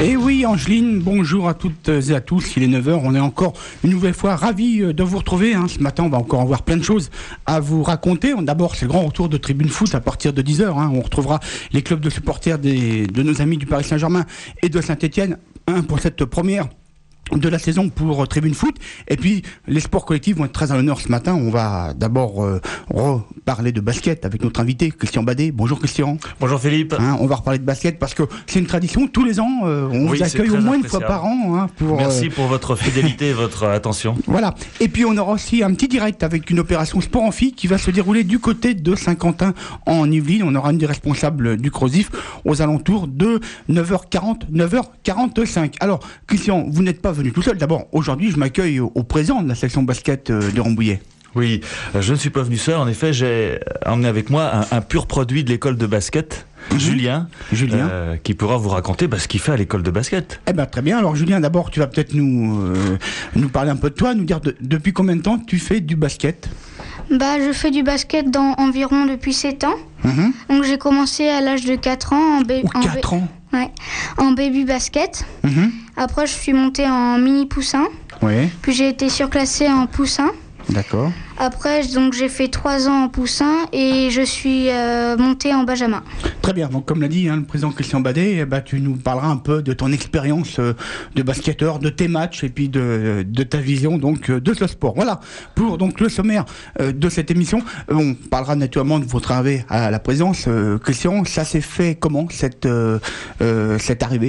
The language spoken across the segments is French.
Et oui, Angeline, bonjour à toutes et à tous. Il est 9h, on est encore une nouvelle fois ravis de vous retrouver. Ce matin, on va encore avoir plein de choses à vous raconter. D'abord, c'est le grand retour de Tribune Foot à partir de 10h. On retrouvera les clubs de supporters de nos amis du Paris Saint-Germain et de Saint-Etienne pour cette première de la saison pour Tribune Foot. Et puis les sports collectifs vont être très à l'honneur ce matin. On va d'abord reparler de basket avec notre invité Christian Badet. Bonjour Christian. Bonjour Philippe. On va reparler de basket parce que c'est une tradition. Tous les ans, on vous accueille au moins une fois par an. Merci pour votre fidélité et votre attention. Voilà. Et puis on aura aussi un petit direct avec une opération sport en filles qui va se dérouler du côté de Saint-Quentin en Yvelines. On aura une des responsables du CROSIF aux alentours de 9h40, 9h45. Alors Christian, vous n'êtes pas venu tout seul. D'abord, aujourd'hui, je m'accueille au président de la section basket de Rambouillet. Oui, je ne suis pas venu seul. En effet, j'ai emmené avec moi un pur produit de l'école de basket, Julien, qui pourra vous raconter ce qu'il fait à l'école de basket. Très bien. Alors Julien, d'abord, tu vas peut-être nous parler un peu de toi, nous dire depuis combien de temps tu fais du basket ? Je fais du basket environ depuis 7 ans. Donc j'ai commencé à l'âge de 4 ans en baby basket. Après je suis montée en mini poussin. Puis j'ai été surclassée en poussin. D'accord. Après, j'ai fait 3 ans en poussin et je suis montée en benjamin. Très bien. Donc, comme l'a dit le président Christian Badet, tu nous parleras un peu de ton expérience de basketteur, de tes matchs et puis de ta vision de ce sport. Voilà. Pour le sommaire de cette émission, on parlera naturellement de votre arrivée à la présidence. Christian, ça s'est fait comment cette arrivée ?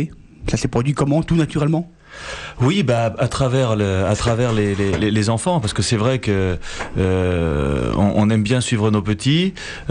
Ça s'est produit comment, tout naturellement ? Oui, à travers les enfants, parce que c'est vrai que on aime bien suivre nos petits.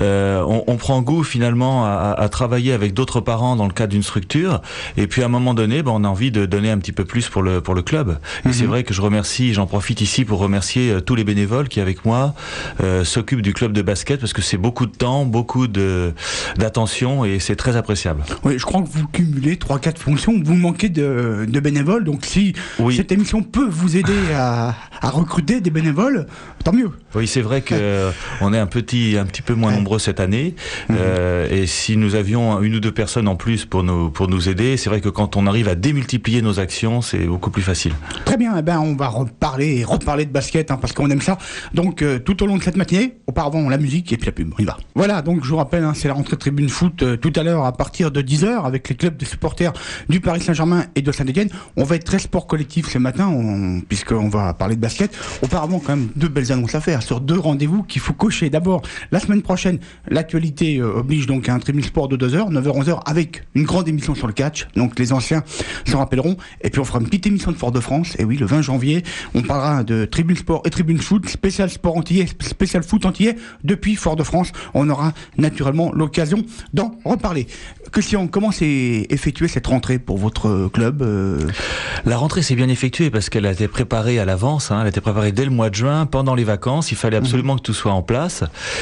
On prend goût finalement à travailler avec d'autres parents dans le cadre d'une structure. Et puis à un moment donné, on a envie de donner un petit peu plus pour le club. Et c'est vrai que j'en profite ici pour remercier tous les bénévoles qui avec moi s'occupent du club de basket, parce que c'est beaucoup de temps, beaucoup d'attention et c'est très appréciable. Oui, je crois que vous cumulez 3-4 fonctions. Vous manquez de bénévoles. Donc si cette émission peut vous aider à recruter des bénévoles, tant mieux. Oui, c'est vrai que on est un petit peu moins nombreux cette année. Et si nous avions 1 ou 2 personnes en plus pour nous aider, c'est vrai que quand on arrive à démultiplier nos actions, c'est beaucoup plus facile. Très bien. On va reparler de basket parce qu'on aime ça. Donc tout au long de cette matinée, auparavant la musique et puis la pub. On y va. Voilà. Donc je vous rappelle, c'est la rentrée Tribune Foot tout à l'heure à partir de 10h avec les clubs de supporters du Paris Saint-Germain et de Saint-Etienne. On va être très sport collectif ce matin, puisqu'on va parler de basket. Auparavant, quand même, 2 belles annonces à faire sur 2 rendez-vous qu'il faut cocher. D'abord, la semaine prochaine, l'actualité oblige donc à un Tribune Sport de 2h, 9h-11h, avec une grande émission sur le catch. Donc les anciens s'en rappelleront. Et puis on fera une petite émission de Fort-de-France. Et oui, le 20 janvier, on parlera de Tribune Sport et Tribune Foot, spécial sport antillais, spécial foot antillais depuis Fort-de-France. On aura naturellement l'occasion d'en reparler. Christian, comment s'est effectuée cette rentrée pour votre club La rentrée s'est bien effectuée parce qu'elle a été préparée à l'avance. Elle a été préparée dès le mois de juin, pendant les vacances. Il fallait absolument que tout soit en place.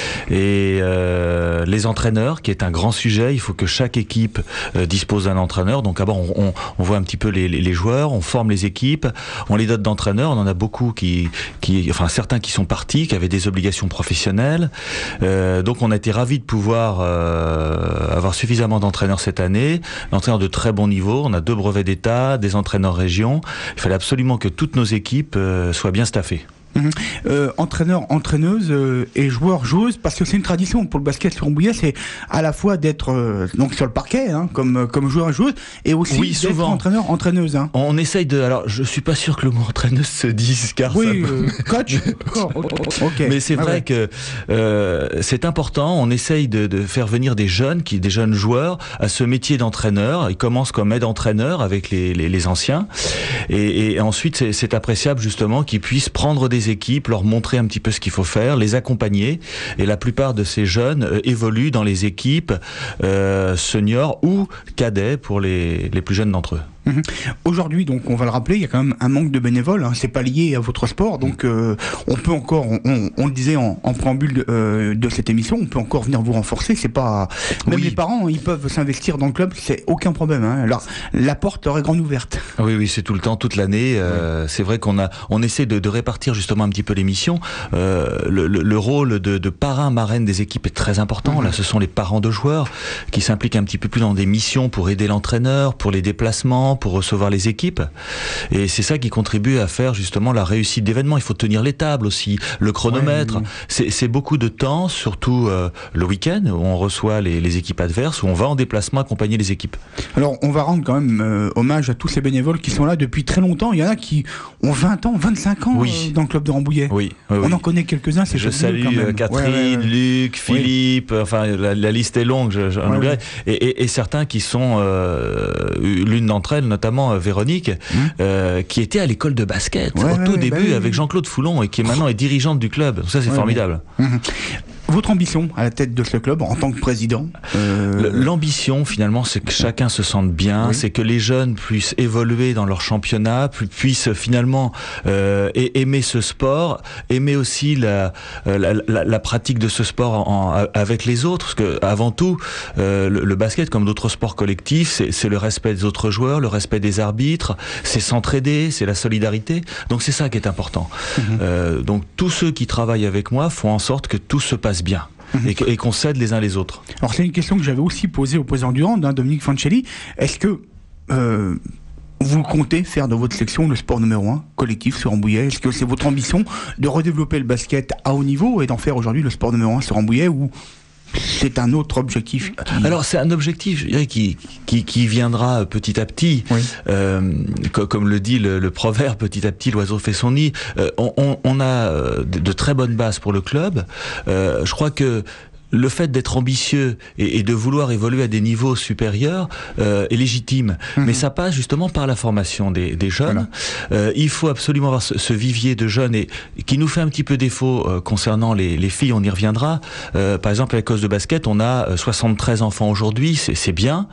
Et les entraîneurs, qui est un grand sujet, il faut que chaque équipe dispose d'un entraîneur. Donc d'abord, on voit un petit peu les joueurs, on forme les équipes, on les dote d'entraîneurs. On en a beaucoup certains qui sont partis, qui avaient des obligations professionnelles. Donc on a été ravis de pouvoir avoir suffisamment d'entraîneurs cette année, d'entraîneurs de très bon niveau. On a 2 brevets d'État, des entraîneurs région. Il fallait absolument que toutes nos équipes soient bien staffées. Entraîneurs, entraîneuses et joueurs, joueuses, parce que c'est une tradition pour le basket sur Rambouillet, c'est à la fois d'être donc sur le parquet comme joueur et joueuse, et aussi d'être souvent entraîneur, entraîneuse. On essaye alors je suis pas sûr que le mot entraîneuse se dise, car coach. Okay. Mais c'est vrai que c'est important. On essaye de faire venir des jeunes joueurs à ce métier d'entraîneur. Ils commencent comme aide-entraîneur avec les anciens, et ensuite c'est appréciable justement qu'ils puissent prendre des équipes, leur montrer un petit peu ce qu'il faut faire, les accompagner. Et la plupart de ces jeunes évoluent dans les équipes seniors ou cadets pour les plus jeunes d'entre eux. Aujourd'hui, donc, on va le rappeler, il y a quand même un manque de bénévoles. C'est pas lié à votre sport, donc on peut encore, on le disait en préambule de cette émission, on peut encore venir vous renforcer. C'est pas même les parents, ils peuvent s'investir dans le club, c'est aucun problème. Alors la porte leur est grande ouverte. Oui, c'est tout le temps, toute l'année. C'est vrai on essaie de répartir justement un petit peu les missions. Le rôle de parrain, marraine des équipes est très important. Là, ce sont les parents de joueurs qui s'impliquent un petit peu plus dans des missions pour aider l'entraîneur, pour les déplacements, déplacement pour recevoir les équipes. Et c'est ça qui contribue à faire justement la réussite d'événements. Il faut tenir les tables aussi, le chronomètre. C'est beaucoup de temps, surtout le week-end, où on reçoit les équipes adverses, où on va en déplacement accompagner les équipes. Alors, on va rendre quand même hommage à tous ces bénévoles qui sont là depuis très longtemps. Il y en a qui ont 20 ans, 25 ans dans le club de Rambouillet. On en connaît quelques-uns. Je salue Catherine, Luc, Philippe, enfin la liste est longue, et certains qui sont, l'une d'entre elles, notamment Véronique, qui était à l'école de basket au tout début avec Jean-Claude Foulon et qui maintenant est dirigeante du club. Donc ça, c'est formidable. Votre ambition à la tête de ce club en tant que président L'ambition, finalement, c'est que chacun se sente bien, c'est que les jeunes puissent évoluer dans leur championnat, puissent finalement aimer ce sport, aimer aussi la pratique de ce sport avec les autres, parce que avant tout, le basket, comme d'autres sports collectifs, c'est le respect des autres joueurs, le respect des arbitres, c'est s'entraider, c'est la solidarité. Donc c'est ça qui est important. Donc tous ceux qui travaillent avec moi font en sorte que tout se passe bien. Et qu'on s'aide les uns les autres. Alors c'est une question que j'avais aussi posée au président du Hand, Dominique Fancelli. Est-ce que vous comptez faire de votre section le sport numéro 1 collectif sur Rambouillet? Est-ce que c'est votre ambition de redévelopper le basket à haut niveau et d'en faire aujourd'hui le sport numéro 1 sur Rambouillet, ou c'est un autre objectif Alors c'est un objectif, je dirais, qui viendra petit à petit. Comme le dit le proverbe, petit à petit l'oiseau fait son nid. On a de très bonnes bases pour le club. Je crois que le fait d'être ambitieux et de vouloir évoluer à des niveaux supérieurs est légitime. Mais ça passe justement par la formation des jeunes. Il faut absolument avoir ce vivier de jeunes et qui nous fait un petit peu défaut concernant les filles, on y reviendra. Par exemple, à la cause de basket, on a 73 enfants aujourd'hui, c'est bien.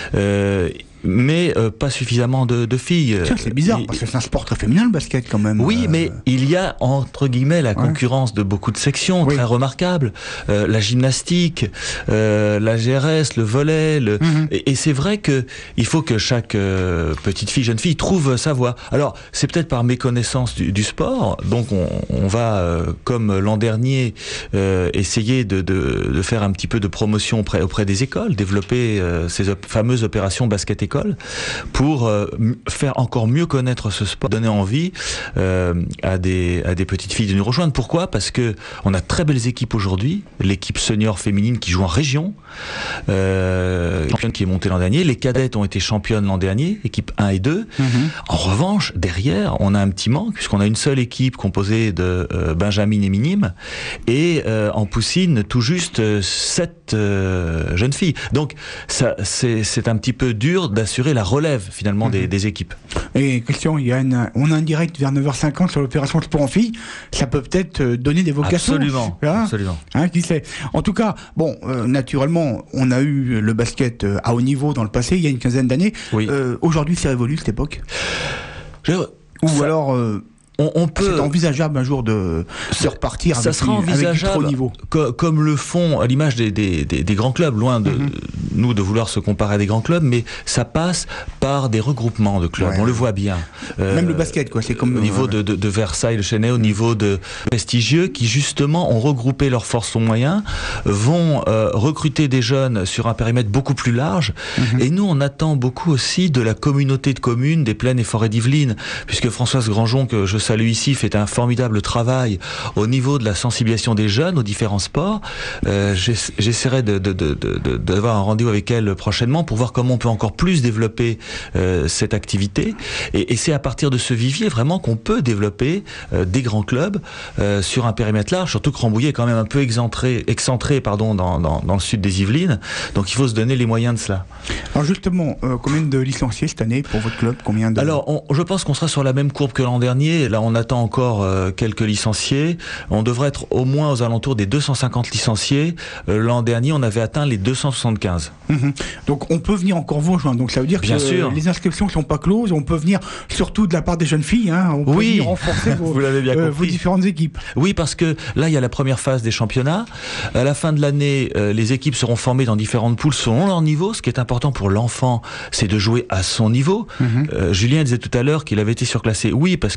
Mais pas suffisamment de filles. C'est bizarre, parce que c'est un sport très féminin, le basket, quand même. Oui, mais il y a, entre guillemets, la concurrence de beaucoup de sections très remarquables. La gymnastique, la GRS, le volley. Et c'est vrai que il faut que chaque petite fille, jeune fille, trouve sa voie. Alors, c'est peut-être par méconnaissance du sport. Donc, on va, comme l'an dernier, essayer de faire un petit peu de promotion auprès des écoles, développer ces fameuses opérations basket-école, pour faire encore mieux connaître ce sport, donner envie à des petites filles de nous rejoindre. Pourquoi ? Parce que on a très belles équipes aujourd'hui, l'équipe senior féminine qui joue en région, championne qui est montée l'an dernier, les cadettes ont été championnes l'an dernier, équipe 1 et 2. En revanche, derrière, on a un petit manque, puisqu'on a une seule équipe composée de Benjamin et Minimes, et en poussine, tout juste 7 jeunes filles. Donc, ça, c'est un petit peu dur d'assurer la relève finalement des équipes. Et Christian, on a un direct vers 9h50 sur l'opération Sport en filles. Ça peut peut-être donner des vocations. Absolument. Absolument. Qui sait. En tout cas, bon, naturellement, on a eu le basket à haut niveau dans le passé, il y a une quinzaine d'années. Aujourd'hui, c'est révolu cette époque. Alors. On peut. C'est envisageable un jour de repartir avec du trop niveau. Comme le font à l'image des grands clubs, loin de nous de vouloir se comparer à des grands clubs, mais ça passe par des regroupements de clubs. On le voit bien. Même le basket, quoi. C'est comme au niveau de Versailles, le Chesnay, au niveau de prestigieux, qui justement ont regroupé leurs forces, leurs moyens, vont recruter des jeunes sur un périmètre beaucoup plus large. Et nous, on attend beaucoup aussi de la communauté de communes des Plaines et Forêts d'Yvelines, puisque Françoise Grangeon, que je salue ici, fait un formidable travail au niveau de la sensibilisation des jeunes aux différents sports. J'essaierai d'avoir un rendez-vous avec elle prochainement pour voir comment on peut encore plus développer cette activité. Et c'est à partir de ce vivier vraiment qu'on peut développer des grands clubs sur un périmètre large, surtout que Rambouillet est quand même un peu excentré dans le sud des Yvelines. Donc il faut se donner les moyens de cela. Alors justement, combien de licenciés cette année pour votre club ? Alors, je pense qu'on sera sur la même courbe que l'an dernier. Là, on attend encore quelques licenciés. On devrait être au moins aux alentours des 250 licenciés. L'an dernier, on avait atteint les 275. Donc, on peut venir encore vous rejoindre. Donc, ça veut dire que les inscriptions ne sont pas closes. On peut venir surtout de la part des jeunes filles. On peut venir renforcer vos différentes équipes. Oui, parce que là, il y a la première phase des championnats. À la fin de l'année, les équipes seront formées dans différentes poules selon leur niveau. Ce qui est important pour l'enfant, c'est de jouer à son niveau. Julien disait tout à l'heure qu'il avait été surclassé. Oui, parce qu'il était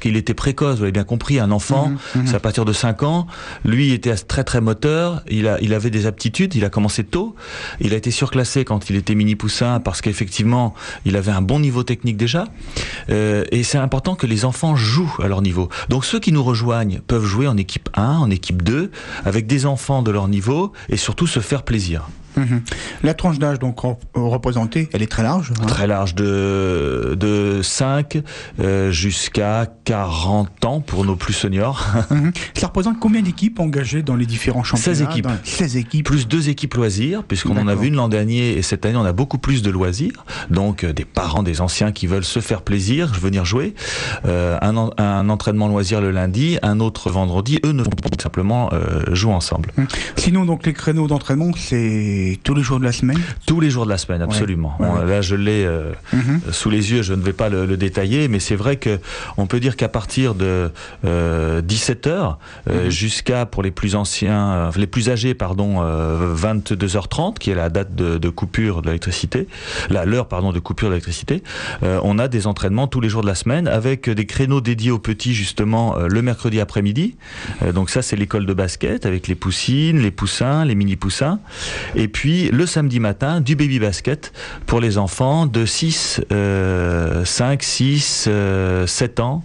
précoce, vous l'avez bien compris, un enfant, c'est à partir de 5 ans, lui était très très moteur, il avait des aptitudes, il a commencé tôt, il a été surclassé quand il était mini poussin parce qu'effectivement, il avait un bon niveau technique déjà, et c'est important que les enfants jouent à leur niveau. Donc ceux qui nous rejoignent peuvent jouer en équipe 1, en équipe 2, avec des enfants de leur niveau, et surtout se faire plaisir. La tranche d'âge donc représentée, elle est très large. Très large, de 5 jusqu'à 40 ans pour nos plus seniors. Ça représente combien d'équipes engagées dans les différents championnats? 16 équipes. 16 équipes. Plus 2 équipes loisirs, puisqu'on en a vu une l'an dernier, et cette année on a beaucoup plus de loisirs. Donc des parents, des anciens qui veulent se faire plaisir, venir jouer. Un entraînement loisir le lundi, un autre vendredi. Eux ne vont pas simplement jouer ensemble. Sinon donc les créneaux d'entraînement, c'est tous les jours de la semaine? Tous les jours de la semaine, absolument. Là, je l'ai sous les yeux, je ne vais pas le détailler, mais c'est vrai qu'on peut dire qu'à partir de 17h jusqu'à, pour les plus anciens, les plus âgés, 22h30, qui est la date de coupure de l'électricité, l'heure de coupure de l'électricité, on a des entraînements tous les jours de la semaine avec des créneaux dédiés aux petits, justement, le mercredi après-midi. Donc ça, c'est l'école de basket avec les poussines, les poussins, les mini-poussins. Et puis le samedi matin, du baby basket pour les enfants de 6, 5, 6, 7 ans.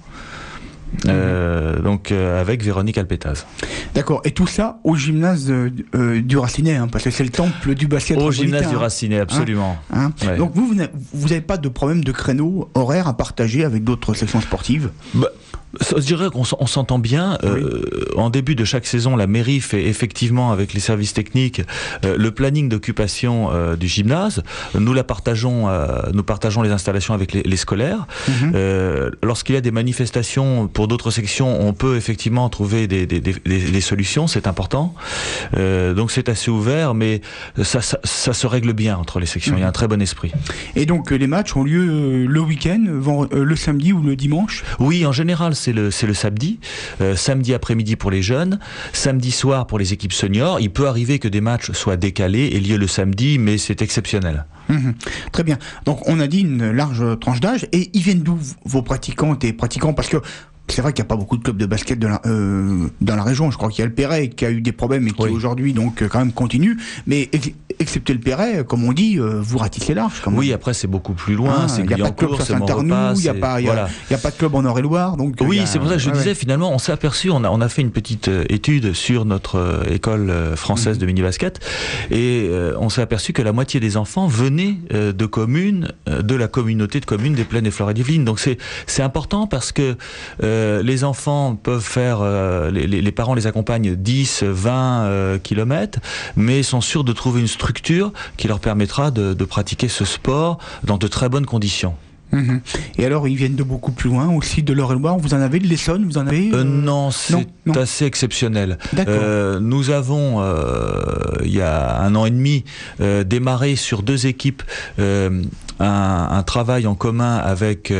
Donc avec Véronique Alpétaz. D'accord, et tout ça au gymnase du Racinet, parce que c'est le temple du basket. Au gymnase du Racinet, absolument. Ouais. Donc vous n'avez pas de problème de créneau horaire à partager avec d'autres sections sportives? Je dirais qu'on s'entend bien. En début de chaque saison, la mairie fait effectivement, avec les services techniques, le planning d'occupation du gymnase. Nous partageons les installations avec les scolaires. Lorsqu'il y a des manifestations pour d'autres sections, on peut effectivement trouver des solutions, c'est important. Donc c'est assez ouvert, mais ça se règle bien entre les sections. Il y a un très bon esprit. Et donc les matchs ont lieu le week-end, le samedi ou le dimanche? Oui, en général, c'est le samedi. Samedi après-midi pour les jeunes, samedi soir pour les équipes seniors. Il peut arriver que des matchs soient décalés et lieu le samedi, mais c'est exceptionnel. Très bien. Donc on a dit une large tranche d'âge. Et ils viennent d'où vos pratiquantes et pratiquants? Parce que c'est vrai qu'il n'y a pas beaucoup de clubs de basket dans la région. Je crois qu'il y a le Perret qui a eu des problèmes et qui aujourd'hui donc quand même continue. Mais excepté le Perret, comme on dit, vous ratissez large. Après c'est beaucoup plus loin. Il n'y a pas de club sur Saint-Arnoux, il n'y a pas de club en Eure-et-Loire. C'est pour ça que je disais, finalement, on s'est aperçu, on a fait une petite étude sur notre école française de mini-basket, et on s'est aperçu que la moitié des enfants venaient de communes, de la communauté de communes des Plaines et Forêts d'Yvelines. Donc c'est important parce que les enfants peuvent faire, les parents les accompagnent 10, 20 kilomètres, mais sont sûrs de trouver une structure qui leur permettra de pratiquer ce sport dans de très bonnes conditions. Et alors, ils viennent de beaucoup plus loin, aussi de l'Eure-et-Loire. Vous en avez de l'Essonne? Vous en avez Non, c'est assez exceptionnel. Nous avons, il y a 1 an et demi, démarré sur 2 équipes un travail en commun avec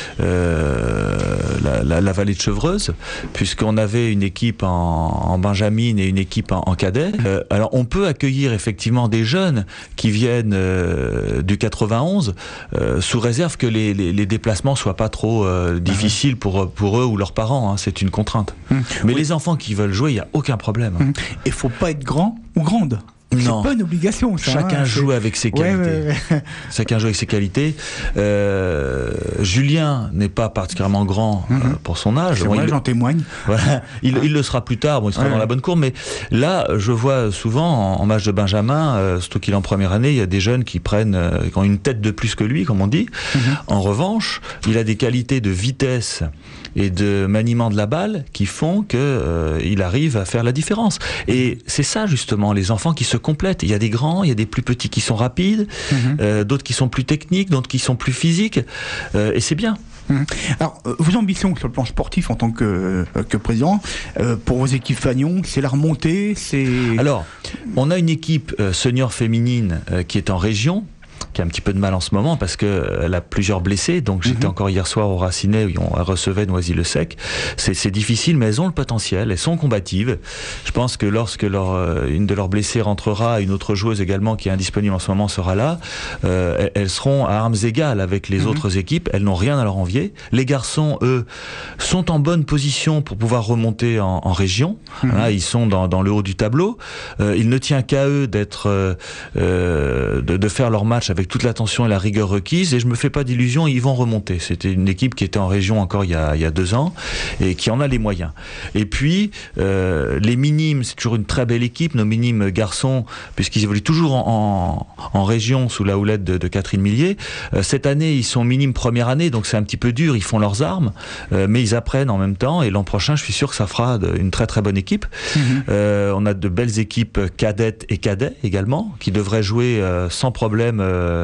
la vallée de Chevreuse, puisqu'on avait une équipe en Benjamin et une équipe en cadet. Alors, on peut accueillir effectivement des jeunes qui viennent du 91, sous réserve que les déplacements soient pas trop difficiles pour eux ou leurs parents, c'est une contrainte. Mais les enfants qui veulent jouer, il n'y a aucun problème. Et faut pas être grand ou grande. Non. C'est pas une obligation, ça. Chacun joue avec ses qualités. Chacun joue avec ses qualités. Julien n'est pas particulièrement grand pour son âge. J'en témoigne. Voilà. Il le sera plus tard. Il sera dans la bonne cour. Mais là, je vois souvent en match de Benjamin, surtout qu'il est en première année, il y a des jeunes qui ont une tête de plus que lui, comme on dit. En revanche, il a des qualités de vitesse et de maniement de la balle qui font que il arrive à faire la différence. Et c'est ça justement, les enfants qui se complètent. Il y a des grands, il y a des plus petits qui sont rapides, d'autres qui sont plus techniques, d'autres qui sont plus physiques, et c'est bien. Alors, vos ambitions sur le plan sportif en tant que président, pour vos équipes Fagnon, c'est la remontée, c'est... Alors, on a une équipe senior féminine qui est en région, qui a un petit peu de mal en ce moment parce qu'elle a plusieurs blessés. Donc j'étais encore hier soir au Racinet où on recevait Noisy-le-Sec. C'est difficile, mais elles ont le potentiel, elles sont combatives. Je pense que lorsque une de leurs blessées rentrera, une autre joueuse également qui est indisponible en ce moment sera là, elles seront à armes égales avec les autres équipes. Elles n'ont rien à leur envier. Les garçons, eux, sont en bonne position pour pouvoir remonter en région. Là, ils sont dans le haut du tableau. Il ne tient qu'à eux d'être, de faire leur match avec toute l'attention et la rigueur requise. Et je me fais pas d'illusions, ils vont remonter. C'était une équipe qui était en région encore il y a 2 ans et qui en a les moyens. Et puis les minimes, c'est toujours une très belle équipe. Nos minimes garçons, puisqu'ils évoluent toujours en région sous la houlette de Catherine Millier. Cette année, ils sont minimes première année, donc c'est un petit peu dur. Ils font leurs armes, mais ils apprennent en même temps. Et l'an prochain, je suis sûr que ça fera une très très bonne équipe. On a de belles équipes cadettes et cadets également, qui devraient jouer sans problème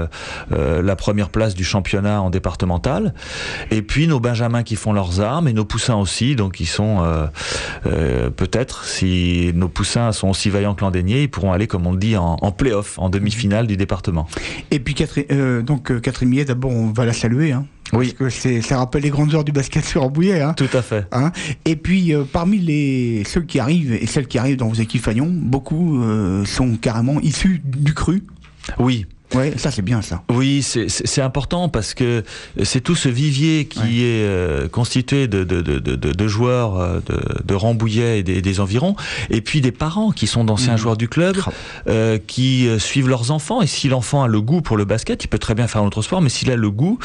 la première place du championnat en départemental. Et puis nos benjamins qui font leurs armes et nos poussins aussi, donc ils sont peut-être, si nos poussins sont aussi vaillants que l'an dernier, ils pourront aller, comme on le dit, en play-off, en demi-finale du département. Et puis Catherine Millet, d'abord on va la saluer, hein. Oui. Parce que ça rappelle les grandes heures du basket sur Rambouillet. Hein. Tout à fait. Hein. Et puis, parmi ceux qui arrivent et celles qui arrivent dans vos équipes Fagnon, beaucoup sont carrément issus du cru. Oui. Ouais, ça c'est bien ça. Oui, c'est important parce que c'est tout ce vivier qui est constitué de joueurs de Rambouillet et des environs, et puis des parents qui sont d'anciens joueurs du club, qui suivent leurs enfants. Et si l'enfant a le goût pour le basket, il peut très bien faire un autre sport, mais s'il a le goût,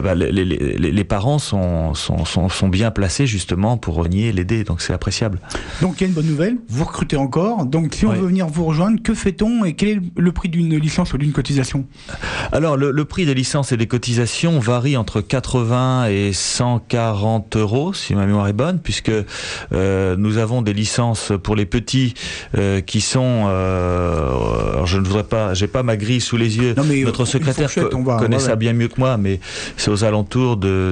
les parents sont bien placés justement pour renier, l'aider. Donc c'est appréciable. Donc il y a une bonne nouvelle, vous recrutez encore. Donc si on veut venir vous rejoindre, que fait-on et quel est le prix d'une licence ou d'une cotisation ? Alors le prix des licences et des cotisations varie entre 80 et 140 euros si ma mémoire est bonne, puisque nous avons des licences pour les petits qui sont alors je ne voudrais pas, j'ai pas ma grille sous les yeux. Non, notre secrétaire connaît ça bien mieux que moi, mais c'est aux alentours de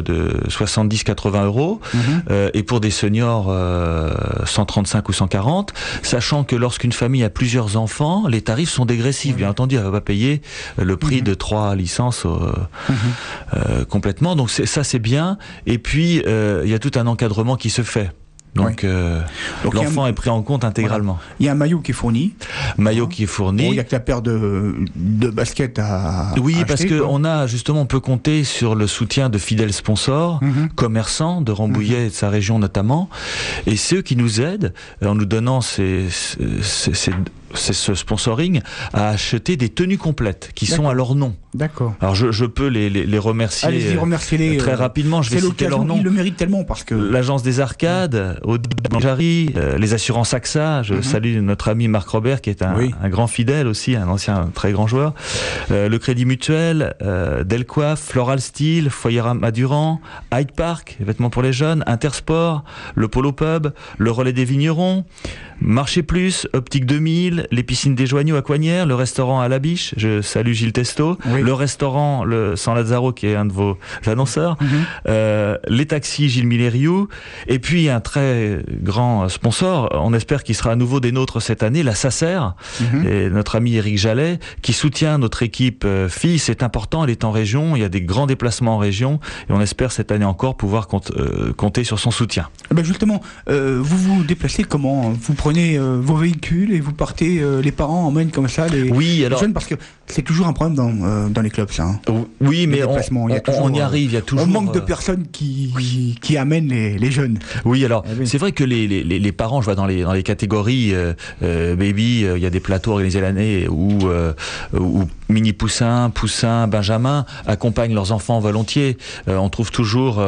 70-80 euros. Et pour des seniors 135 ou 140, sachant que lorsqu'une famille a plusieurs enfants, les tarifs sont dégressifs. Bien entendu, elle va pas payer le prix de 3 licences complètement. Donc ça c'est bien. Et puis il y a tout un encadrement qui se fait. Donc l'enfant est pris en compte intégralement. Voilà. Il y a un maillot qui est fourni. Qui est fourni. Bon, il y a que la paire de baskets à acheter, parce que on peut compter sur le soutien de fidèles sponsors, commerçants de Rambouillet et de sa région notamment, et ceux qui nous aident en nous donnant c'est ce sponsoring à acheter des tenues complètes qui sont à leur nom. D'accord. Alors je peux les remercier. Allez-y, remerciez-les très rapidement. Je vais citer leur nom. Ils le méritent tellement parce que l'agence des arcades, Audi, les assurances AXA. Je salue notre ami Marc Robert qui est un grand fidèle aussi, un ancien très grand joueur. Le Crédit Mutuel, Delcoif, Floral Steel, Foyer Madurand, Hyde Park, vêtements pour les jeunes, Intersport, le Polo Pub, le Relais des Vignerons, Marché Plus, Optique 2000, les piscines des Joignots à Coignières, le restaurant à la Biche, je salue Gilles Testo, le restaurant le San Lazzaro qui est un de vos annonceurs, les taxis Gilles Milleriou, et puis un très grand sponsor, on espère qu'il sera à nouveau des nôtres cette année, la Sacer, et notre ami Éric Jallet, qui soutient notre équipe filles. C'est important, elle est en région, il y a des grands déplacements en région, et on espère cette année encore pouvoir compter sur son soutien. Justement, vous vous déplacez comment ? Vous prenez vos véhicules et vous partez, les parents emmènent comme ça les jeunes, parce que c'est toujours un problème dans les clubs, ça. Hein. Oui, mais on y arrive, il y a toujours... On manque de personnes qui amènent les jeunes. Oui, alors, c'est vrai que les parents, je vois dans les catégories baby, il y a des plateaux organisés l'année où mini poussins, benjamin accompagnent leurs enfants volontiers. On trouve toujours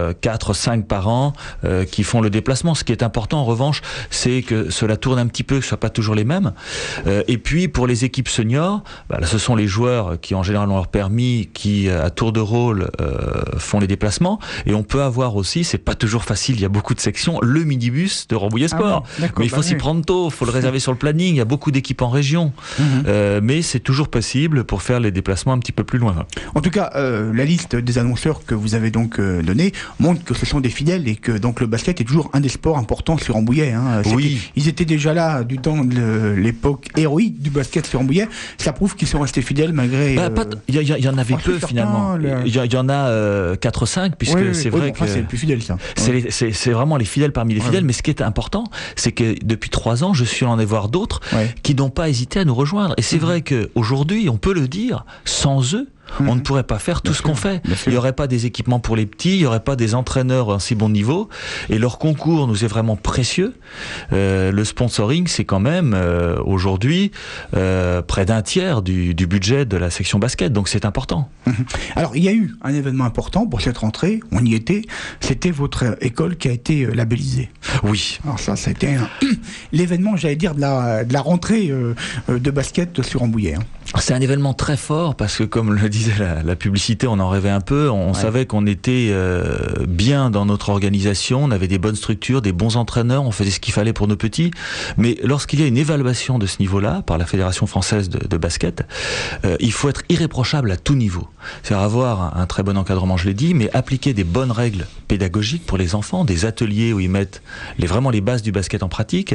4-5 parents qui font le déplacement. Ce qui est important, en revanche, c'est que cela tourne un petit peu, que ce ne soit pas toujours les mêmes. Et puis, pour les équipes seniors, là, ce sont les joueurs qui, en général, ont leur permis, qui, à tour de rôle, font les déplacements. Et on peut avoir aussi, c'est pas toujours facile, il y a beaucoup de sections, le minibus de Rambouillet Sport. Mais il faut s'y prendre tôt, il faut le réserver sur le planning. Il y a beaucoup d'équipes en région. Mais c'est toujours possible pour faire les déplacements un petit peu plus loin. En tout cas, la liste des annonceurs que vous avez donc donnée montre que ce sont des fidèles et que donc le basket est toujours un des sports importants sur Rambouillet. Ils étaient déjà là du temps de l'époque héroïque du basket sur Rambouillet. Ça prouve qu'ils sont sont restés fidèles malgré... Il y en avait peu finalement. Il y en a 4-5, puisque c'est vrai que... c'est le plus fidèle, ça. C'est vraiment les fidèles parmi les fidèles, mais ce qui est important, c'est que depuis 3 ans, je suis allé en voir d'autres qui n'ont pas hésité à nous rejoindre. Et c'est vrai qu'aujourd'hui, on peut le dire, sans eux, on ne pourrait pas faire tout ce qu'on fait. Il n'y aurait pas des équipements pour les petits, il n'y aurait pas des entraîneurs à un si bon niveau, et leur concours nous est vraiment précieux. Le sponsoring, c'est quand même aujourd'hui près d'un tiers du budget de la section basket, donc c'est important. Alors il y a eu un événement important pour cette rentrée, on y était, c'était votre école qui a été labellisée. Oui. Alors ça a été l'événement, j'allais dire, de la rentrée de basket sur Rambouillet. C'est un événement très fort parce que, comme le disait la publicité, on en rêvait un peu. On savait qu'on était bien dans notre organisation, on avait des bonnes structures, des bons entraîneurs, on faisait ce qu'il fallait pour nos petits. Mais lorsqu'il y a une évaluation de ce niveau-là par la Fédération française de basket, il faut être irréprochable à tout niveau. C'est-à-dire avoir un très bon encadrement, je l'ai dit, mais appliquer des bonnes règles pédagogiques pour les enfants, des ateliers où ils mettent vraiment les bases du basket en pratique.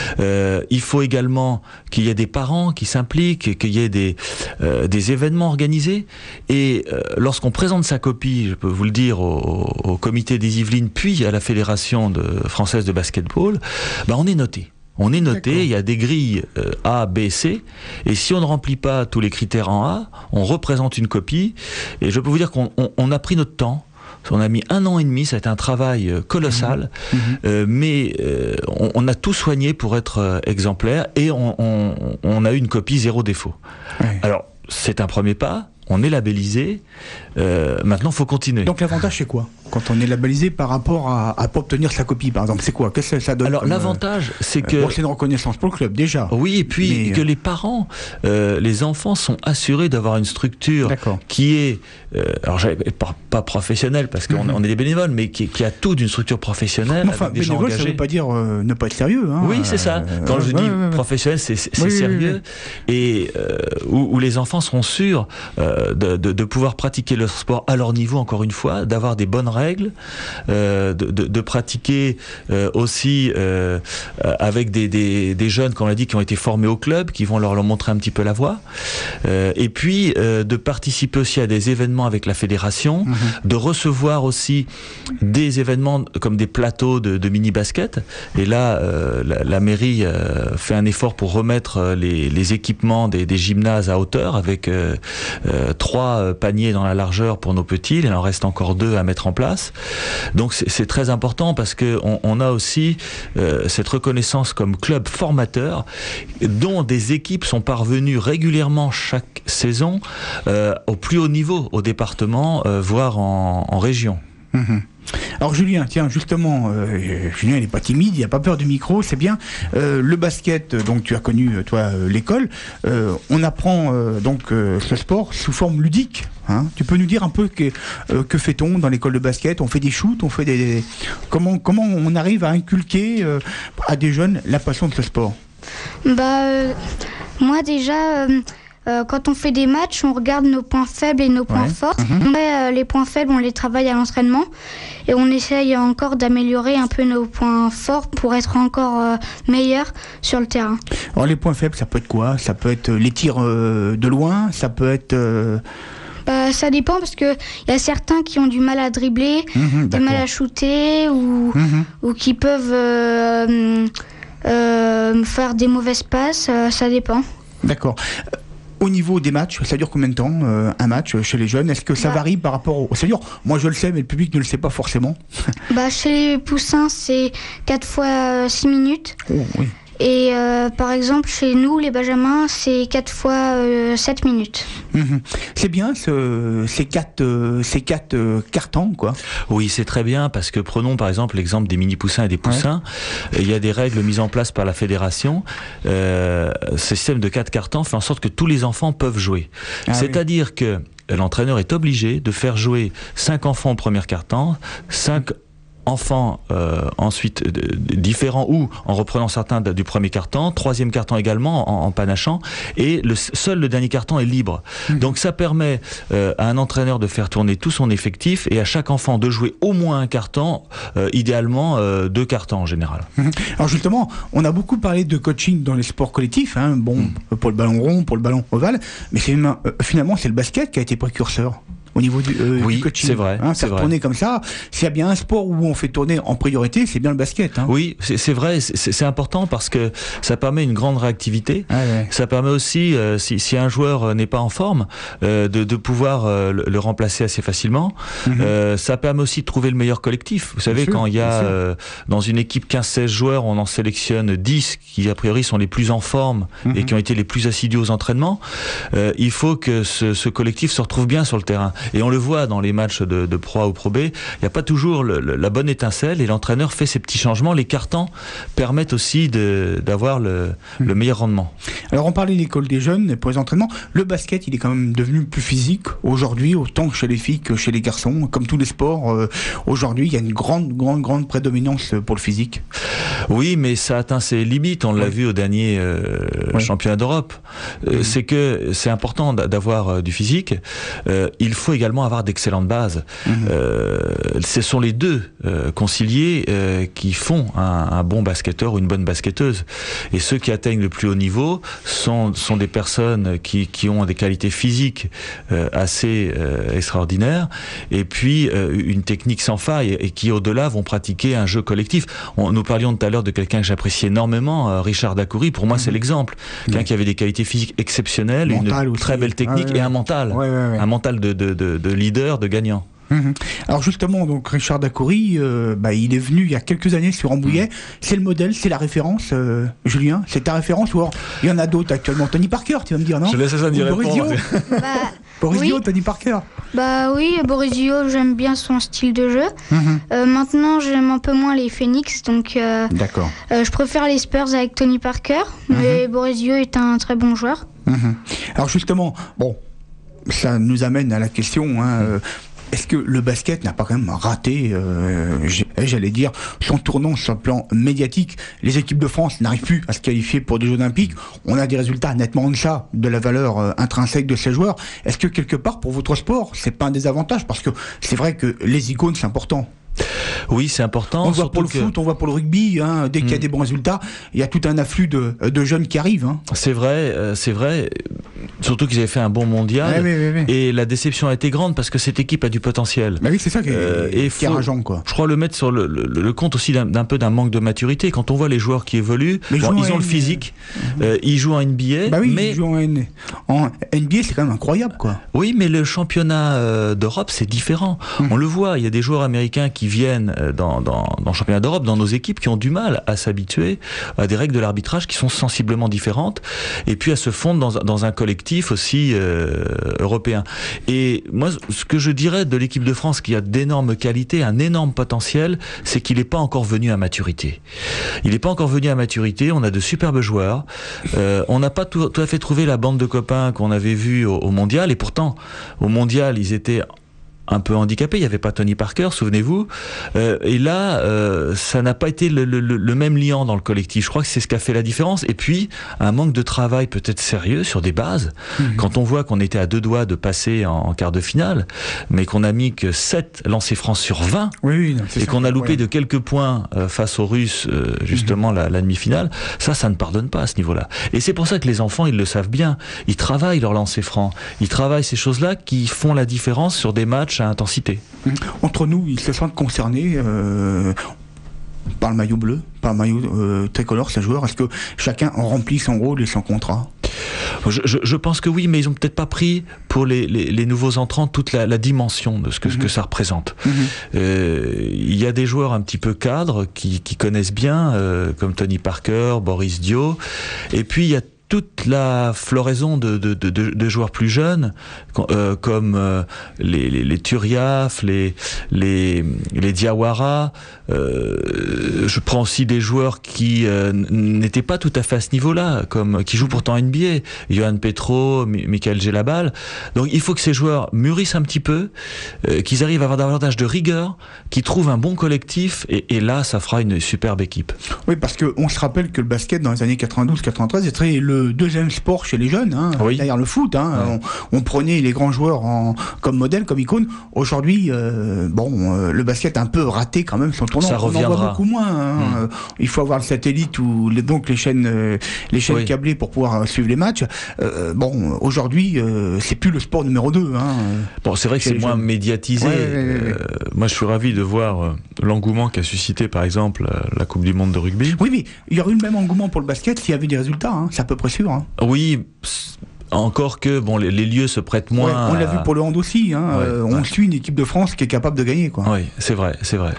Il faut également qu'il y ait des parents qui s'impliquent, qu'il y ait des événements organisés. Et lorsqu'on présente sa copie, je peux vous le dire, au comité des Yvelines, puis à la Fédération française de basketball, on est noté. On est noté, il y a des grilles A, B, C, et si on ne remplit pas tous les critères en A, on représente une copie, et je peux vous dire qu'on a pris notre temps. On a mis 1 an et demi, ça a été un travail colossal, mais on a tout soigné pour être exemplaire, et on a eu une copie 0 défaut. Ouais. Alors, c'est un premier pas, on est labellisé, maintenant il faut continuer. Donc l'avantage c'est quoi quand on est labellisé par rapport à pas obtenir sa copie, par exemple? C'est quoi? Qu'est-ce que ça donne? Alors l'avantage, c'est que... c'est une reconnaissance pour le club, déjà. Oui, et puis que les parents, les enfants sont assurés d'avoir une structure qui est... alors pas professionnelle, parce qu'on est des bénévoles, mais qui a tout d'une structure professionnelle. Enfin, avec des bénévole, gens engagés. Ça veut pas dire ne pas être sérieux. Oui, c'est ça. Quand je dis professionnel, c'est sérieux. Et où les enfants seront sûrs de pouvoir pratiquer leur sport à leur niveau, encore une fois, d'avoir des bonnes règles, de pratiquer aussi avec des jeunes, comme on l'a dit, qui ont été formés au club, qui vont leur montrer un petit peu la voie, et puis de participer aussi à des événements avec la fédération, de recevoir aussi des événements comme des plateaux de mini-basket, et là la mairie fait un effort pour remettre les équipements des gymnases à hauteur, avec 3 paniers dans la largeur pour nos petits, il en reste encore 2 à mettre en place. Donc c'est très important parce que on a aussi cette reconnaissance comme club formateur, dont des équipes sont parvenues régulièrement chaque saison au plus haut niveau, au département, voire en région. Alors Julien, tiens, justement, Julien il n'est pas timide, il n'a pas peur du micro, c'est bien. Le basket, donc tu as connu toi l'école, on apprend donc ce sport sous forme ludique. Hein. Tu peux nous dire un peu que fait-on dans l'école de basket? On fait des shoots, on fait comment on arrive à inculquer à des jeunes la passion de ce sport? Moi déjà. Quand on fait des matchs, on regarde nos points faibles et nos points forts. Les points faibles, on les travaille à l'entraînement et on essaye encore d'améliorer un peu nos points forts pour être encore meilleurs sur le terrain. Alors les points faibles, ça peut être quoi? Ça peut être les tirs de loin, ça peut être... ça dépend parce que y a certains qui ont du mal à dribbler, du mal à shooter ou qui peuvent faire des mauvaises passes, ça dépend. D'accord. Au niveau des matchs, ça dure combien de temps un match chez les jeunes? Est-ce que ça varie par rapport au... Ça dure, moi je le sais, mais le public ne le sait pas forcément. Chez les poussins, c'est 4 fois 6 minutes. Oh, oui. Et par exemple, chez nous, les benjamins, c'est 4 fois 7 minutes. C'est bien ces quatre cartons, quoi. Oui, c'est très bien, parce que prenons par exemple l'exemple des mini-poussins et des poussins. Il y a des règles mises en place par la fédération. Ce système de 4 cartons fait en sorte que tous les enfants peuvent jouer. C'est-à-dire que l'entraîneur est obligé de faire jouer 5 enfants au premier quart-temps, 5 enfants ensuite différents ou en reprenant certains du premier carton, troisième carton également en panachant, et seul le dernier carton est libre. Donc ça permet à un entraîneur de faire tourner tout son effectif et à chaque enfant de jouer au moins un carton, idéalement 2 cartons en général. Alors justement, on a beaucoup parlé de coaching dans les sports collectifs, hein, pour le ballon rond, pour le ballon ovale, mais finalement c'est le basket qui a été précurseur. Au niveau du coaching. C'est vrai. Faire tourner comme ça, s'il y a bien un sport où on fait tourner en priorité, c'est bien le basket. Hein. Oui, c'est vrai, c'est important parce que ça permet une grande réactivité. Ça permet aussi, si un joueur n'est pas en forme, de pouvoir le remplacer assez facilement. Ça permet aussi de trouver le meilleur collectif. Vous savez, quand il y a dans une équipe 15-16 joueurs, on en sélectionne 10 qui a priori sont les plus en forme et qui ont été les plus assidus aux entraînements. Il faut que ce collectif se retrouve bien sur le terrain. Et on le voit dans les matchs de Pro A ou Pro B, il n'y a pas toujours la bonne étincelle et l'entraîneur fait ses petits changements. Les cartons permettent aussi d'avoir le meilleur rendement. Alors on parlait de l'école des jeunes pour les entraînements. Le basket, il est quand même devenu plus physique aujourd'hui, autant chez les filles que chez les garçons. Comme tous les sports, aujourd'hui, il y a une grande prédominance pour le physique. Oui, mais ça atteint ses limites. On l'a vu au dernier championnat d'Europe. C'est important d'avoir du physique. Il faut également avoir d'excellentes bases. Ce sont les deux conciliés qui font un bon basketteur ou une bonne basketteuse. Et ceux qui atteignent le plus haut niveau sont des personnes qui ont des qualités physiques assez extraordinaires et puis une technique sans faille et qui au-delà vont pratiquer un jeu collectif. Nous parlions tout à l'heure de quelqu'un que j'appréciais énormément, Richard Dacoury. Pour moi, c'est l'exemple. Quelqu'un qui avait des qualités physiques exceptionnelles, une très belle technique et un mental. Un mental de leader, de gagnant. Alors justement, donc Richard Dacoury, il est venu il y a quelques années sur Rambouillet. C'est le modèle, c'est la référence, Julien. C'est ta référence ou alors il y en a d'autres actuellement. Tony Parker, tu vas me dire, non? Je laisse ça dire répondre. Boris Dio, Tony Parker. Oui, Boris Dio, j'aime bien son style de jeu. Maintenant, j'aime un peu moins les Phoenix, donc d'accord. Je préfère les Spurs avec Tony Parker, mais Boris Dio est un très bon joueur. Alors justement, ça nous amène à la question, est-ce que le basket n'a pas quand même raté, j'allais dire, son tournant sur le plan médiatique? Les équipes de France n'arrivent plus à se qualifier pour des Jeux Olympiques. On a des résultats nettement en deçà de la valeur intrinsèque de ces joueurs. Est-ce que quelque part, pour votre sport, c'est pas un désavantage? Parce que c'est vrai que les icônes, c'est important. Oui, c'est important. On voit pour le foot, on voit pour le rugby, dès qu'il y a des bons résultats, il y a tout un afflux de jeunes qui arrivent. C'est vrai. Surtout qu'ils avaient fait un bon mondial. Et la déception a été grande parce que cette équipe a du potentiel. Oui, c'est ça qui est rageant, quoi. Je crois le mettre sur le compte aussi d'un peu d'un manque de maturité. Quand on voit les joueurs qui évoluent, ils ont le physique, ils jouent en NBA. Mais ils jouent en NBA, c'est quand même incroyable, quoi. Oui, mais le championnat d'Europe, c'est différent. On le voit, il y a des joueurs américains qui viennent dans le championnat d'Europe, dans nos équipes, qui ont du mal à s'habituer à des règles de l'arbitrage qui sont sensiblement différentes, et puis à se fondre dans un collectif aussi européen. Et moi, ce que je dirais de l'équipe de France, qui a d'énormes qualités, un énorme potentiel, c'est qu'il n'est pas encore venu à maturité. Il n'est pas encore venu à maturité, on a de superbes joueurs, on n'a pas tout à fait trouvé la bande de copains qu'on avait vue au Mondial, et pourtant, au Mondial, ils étaient un peu handicapé, il n'y avait pas Tony Parker, souvenez-vous, et là ça n'a pas été le même liant dans le collectif. Je crois que c'est ce qui a fait la différence, et puis un manque de travail peut-être sérieux sur des bases. Quand on voit qu'on était à 2 doigts de passer en quart de finale, mais qu'on a mis que 7 lancers francs sur 20, et qu'on a loupé de quelques points face aux Russes, justement la demi-finale, ça ne pardonne pas à ce niveau-là. Et c'est pour ça que les enfants, ils le savent bien, ils travaillent leur lancer franc, ils travaillent ces choses-là qui font la différence sur des matchs à intensité. Entre nous, ils se sentent concernés par le maillot bleu, par le maillot tricolore, ces joueurs. Est-ce que chacun remplit son rôle et son contrat? Je pense que oui, mais ils n'ont peut-être pas pris pour les nouveaux entrants toute la dimension de ce que ça représente. Il y a des joueurs un petit peu cadres qui connaissent bien, comme Tony Parker, Boris Dio, et puis il y a toute la floraison de joueurs plus jeunes, comme les Turiaf, les Diawara. Je prends aussi des joueurs qui n'étaient pas tout à fait à ce niveau-là, qui jouent pourtant NBA, Johan Petro, Michael Gelabal. Donc il faut que ces joueurs mûrissent un petit peu, qu'ils arrivent à avoir davantage de rigueur, qu'ils trouvent un bon collectif, et là ça fera une superbe équipe. Oui, parce qu'on se rappelle que le basket dans les années 92-93 était le deuxième sport chez les jeunes, derrière le foot. On prenait les grands joueurs comme modèle, comme icône. Aujourd'hui, le basket a un peu raté quand même son tournant. Ça reviendra. On en voit beaucoup moins. Il faut avoir le satellite ou donc les chaînes câblées pour pouvoir suivre les matchs. Aujourd'hui, c'est plus le sport numéro 2. Bon, c'est vrai que c'est moins médiatisé. Moi, je suis ravi de voir l'engouement qu'a suscité, par exemple, la Coupe du Monde de rugby. Oui, mais il y aurait eu le même engouement pour le basket s'il y avait des résultats. C'est à peu près sûr. Oui. Encore que les lieux se prêtent moins. On l'a vu pour le hand aussi. On suit une équipe de France qui est capable de gagner. Oui, c'est vrai.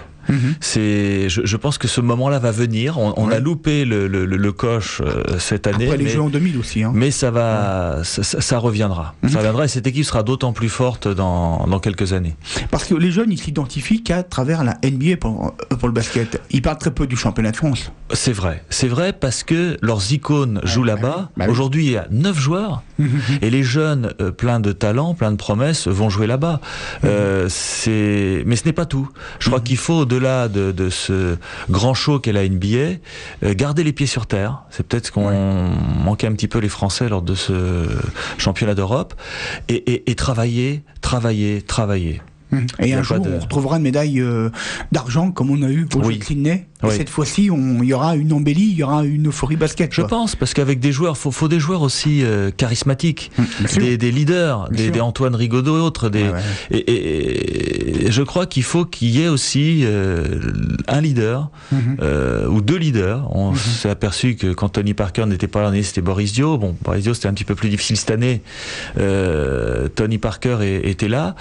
Je pense que ce moment-là va venir. On a loupé le coche cette année. Après les Jeux en 2000 aussi. Mais ça reviendra. Ça reviendra, et cette équipe sera d'autant plus forte dans quelques années. Parce que les jeunes, ils s'identifient qu'à travers la NBA pour le basket. Ils parlent très peu du championnat de France. C'est vrai parce que leurs icônes jouent là-bas. Aujourd'hui, il y a 9 joueurs. Et les jeunes, pleins de talent, pleins de promesses, vont jouer là-bas. Mais ce n'est pas tout. Je crois qu'il faut, au-delà de ce grand show qu'est la NBA, garder les pieds sur terre. C'est peut-être ce qu'on manquait un petit peu les Français lors de ce championnat d'Europe. Et travailler. Et un jour, on retrouvera une médaille d'argent comme on a eu pour le Jeux de Sydney. Et cette fois-ci, il y aura une embellie, il y aura une euphorie basket. Je pense, parce qu'avec des joueurs, faut des joueurs aussi charismatiques, des leaders, des Antoine Rigaudot et autres. Et je crois qu'il faut qu'il y ait aussi un leader ou 2 leaders. On s'est aperçu que quand Tony Parker n'était pas là, c'était Boris Dio. Bon, Boris Dio, c'était un petit peu plus difficile cette année. Tony Parker était là.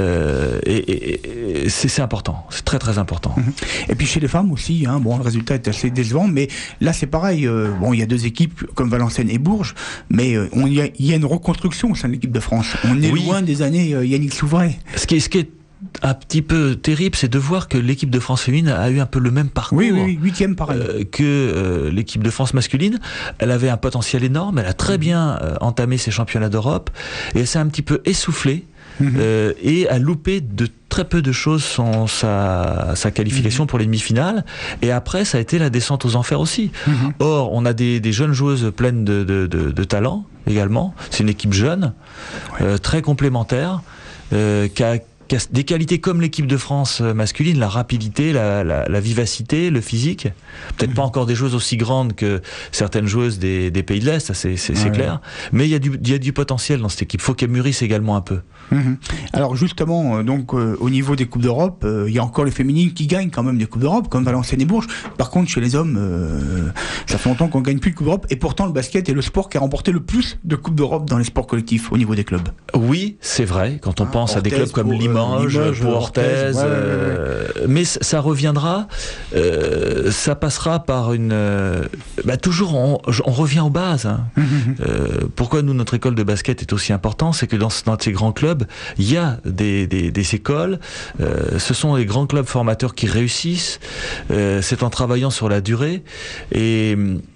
Et c'est important, c'est très très important. Et puis chez les femmes aussi, le résultat est assez décevant, mais là c'est pareil. Il y a 2 équipes comme Valenciennes et Bourges, mais il y a une reconstruction au sein de l'équipe de France. On est loin des années Yannick Souvray. Ce qui est un petit peu terrible, c'est de voir que l'équipe de France féminine a eu un peu le même parcours. Oui, 8e pareil. Que l'équipe de France masculine. Elle avait un potentiel énorme, elle a très bien entamé ses championnats d'Europe, et elle s'est un petit peu essoufflée. Et a loupé de très peu de choses sa qualification pour les demi-finales, et après ça a été la descente aux enfers aussi. Or on a des jeunes joueuses pleines de talent également. C'est une équipe jeune, très complémentaire, qui a des qualités comme l'équipe de France masculine, la rapidité, la vivacité, le physique. Peut-être pas encore des joueuses aussi grandes que certaines joueuses des pays de l'Est, ça c'est clair. Mais il y a du potentiel dans cette équipe. Il faut qu'elle mûrisse également un peu. Alors justement, au niveau des Coupes d'Europe, il y a encore les féminines qui gagnent quand même des Coupes d'Europe, comme Valenciennes et Bourges. Par contre, chez les hommes, ça fait longtemps qu'on ne gagne plus de Coupes d'Europe. Et pourtant, le basket est le sport qui a remporté le plus de Coupes d'Europe dans les sports collectifs au niveau des clubs. Oui, c'est vrai. Quand on pense à des clubs comme Limoges, pour Orthez, mais ça reviendra. Ça passera par une. Toujours, on revient aux bases. Pourquoi notre école de basket est aussi importante, c'est que dans ces grands clubs, il y a des écoles. Ce sont les grands clubs formateurs qui réussissent. C'est en travaillant sur la durée. Et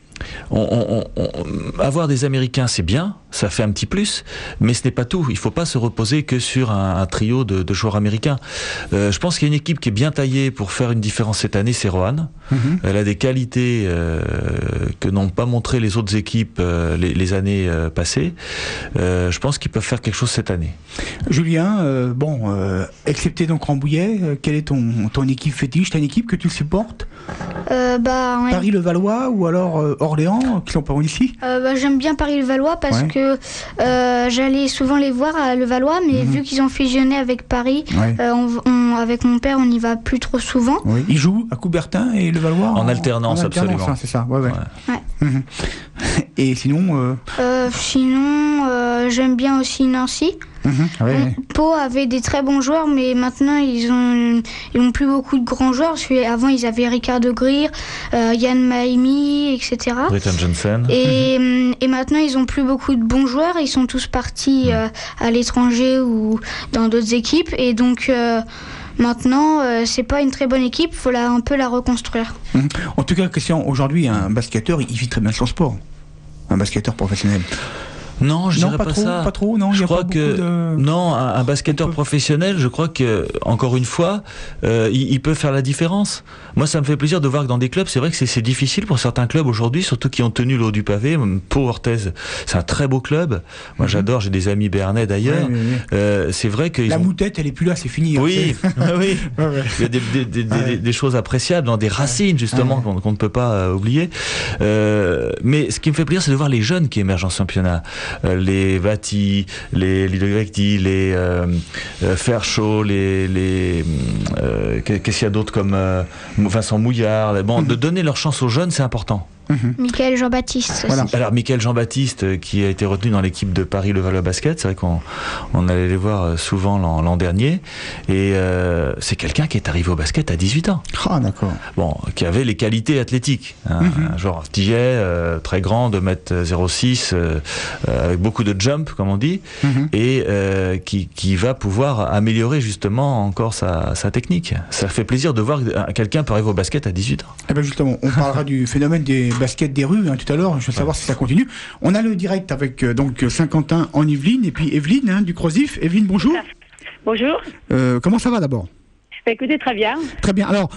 avoir des Américains, c'est bien, ça fait un petit plus, mais ce n'est pas tout. Il ne faut pas se reposer que sur un trio de joueurs américains. Je pense qu'il y a une équipe qui est bien taillée pour faire une différence cette année, c'est Roanne. Elle a des qualités que n'ont pas montré les autres équipes les années passées. Je pense qu'ils peuvent faire quelque chose cette année. Julien, excepté donc Rambouillet, quelle est ton équipe fétiche? T'as une équipe que tu supportes? Paris-Levallois ou alors Orléans, qui sont pas ici? J'aime bien Paris-Levallois parce que j'allais souvent les voir à Levallois, mais vu qu'ils ont fusionné avec Paris, avec mon père, on n'y va plus trop souvent. Ils jouent à Coubertin et Levallois en alternance, absolument. C'est ça, Et sinon Sinon, j'aime bien aussi Nancy. Pau avait des très bons joueurs, mais maintenant ils ont plus beaucoup de grands joueurs. Parce qu'avant ils avaient Ricardo Greer, Yann Maimi, etc. Britton Johnson. Et maintenant ils ont plus beaucoup de bons joueurs. Ils sont tous partis à l'étranger ou dans d'autres équipes. Et donc maintenant, c'est pas une très bonne équipe. Il faut un peu la reconstruire. En tout cas, Christian, aujourd'hui, un basketteur, il vit très bien son sport. Un basketteur professionnel. Non, je dirais pas ça. Pas trop, non. Je crois que non, un basketteur professionnel, je crois que encore une fois, il peut faire la différence. Moi, ça me fait plaisir de voir que dans des clubs, c'est vrai que c'est difficile pour certains clubs aujourd'hui, surtout qui ont tenu le haut du pavé. Pau Orthez, c'est un très beau club. Moi, j'adore. J'ai des amis béarnais d'ailleurs. C'est vrai que la moutette, elle est plus là, c'est fini. Oui, oui. Il y a des choses appréciables, dans des racines justement qu'on ne peut pas oublier. Mais ce qui me fait plaisir, c'est de voir les jeunes qui émergent en championnat. Les Vati, les Lidogrecti, les Ferchaud, qu'est-ce qu'il y a d'autre comme Vincent Mouillard. De donner leur chance aux jeunes, c'est important. Michael Jean-Baptiste. Voilà. Alors Michael Jean-Baptiste qui a été retenu dans l'équipe de Paris Levallois Basket, c'est vrai qu'on allait les voir souvent l'an dernier, et c'est quelqu'un qui est arrivé au basket à 18 ans. Ah d'accord. Bon, qui avait les qualités athlétiques, un joueur artiget, très grand, 2m06, avec beaucoup de jump comme on dit, et qui va pouvoir améliorer justement encore sa technique. Ça fait plaisir de voir que quelqu'un peut arriver au basket à 18 ans. Eh ben justement, on parlera du phénomène des basket des rues tout à l'heure, je veux savoir si ça continue. On a le direct avec donc Saint-Quentin en Yvelines et puis Evelyne du Crozif. Evelyne, bonjour. Bonjour. Comment ça va d'abord? Écoutez, très bien. Très bien. Alors,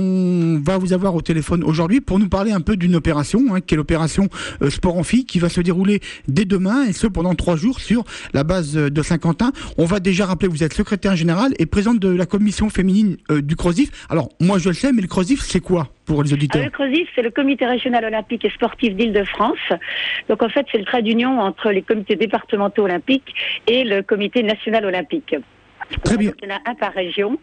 on va vous avoir au téléphone aujourd'hui pour nous parler un peu d'une opération, qui est l'opération Sport Amphi, qui va se dérouler dès demain, et ce pendant 3 jours sur la base de Saint-Quentin. On va déjà rappeler, vous êtes secrétaire générale et présidente de la commission féminine du Crozif. Alors, moi je le sais, mais le Crozif, c'est quoi pour les auditeurs? Le Crozif, c'est le comité régional olympique et sportif d'Île-de-France. Donc en fait, c'est le trait d'union entre les comités départementaux olympiques et le comité national olympique. Très bien. Il y en a un par région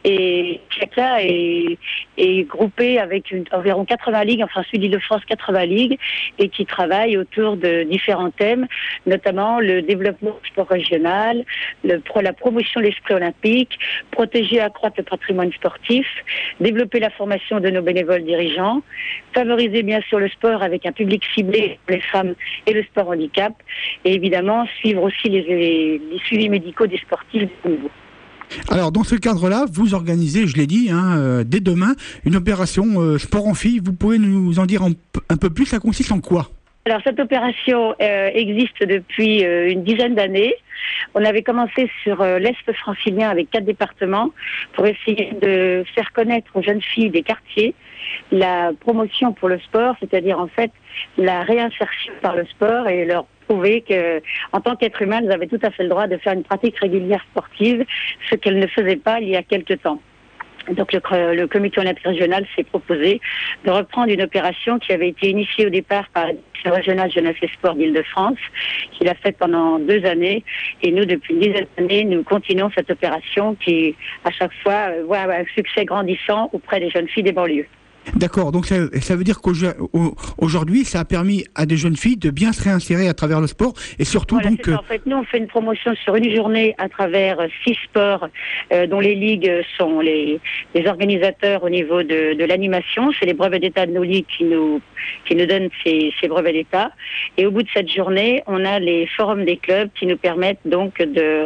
et chacun est groupé avec environ 80 ligues, enfin celui d'Île-de-France 80 ligues, et qui travaillent autour de différents thèmes, notamment le développement du sport régional, la promotion de l'esprit olympique, protéger et accroître le patrimoine sportif, développer la formation de nos bénévoles dirigeants, favoriser bien sûr le sport avec un public ciblé pour les femmes et le sport handicap, et évidemment suivre aussi les suivis médicaux des sportifs de haut niveau. Alors, dans ce cadre-là, vous organisez, je l'ai dit, dès demain, une opération Sport Amphi. Vous pouvez nous en dire un peu plus? Ça consiste en quoi? Alors, cette opération existe depuis une dizaine d'années. On avait commencé sur l'Est francilien avec 4 départements pour essayer de faire connaître aux jeunes filles des quartiers la promotion pour le sport, c'est-à-dire en fait la réinsertion par le sport, et leur prouver que, en tant qu'être humain, elles avaient tout à fait le droit de faire une pratique régulière sportive, ce qu'elles ne faisaient pas il y a quelque temps. Donc le comité olympique régional s'est proposé de reprendre une opération qui avait été initiée au départ par le régional jeunesse et sport d'Île-de-France, qu'il a faite pendant 2 années, et nous depuis une dizaine d'années nous continuons cette opération qui à chaque fois voit un succès grandissant auprès des jeunes filles des banlieues. D'accord, donc ça veut dire qu'aujourd'hui, ça a permis à des jeunes filles de bien se réinsérer à travers le sport, et surtout voilà, donc... En fait, nous, on fait une promotion sur une journée à travers 6 sports dont les ligues sont les organisateurs au niveau de l'animation. C'est les brevets d'état de nos ligues qui nous donnent ces brevets d'état. Et au bout de cette journée, on a les forums des clubs qui nous permettent donc de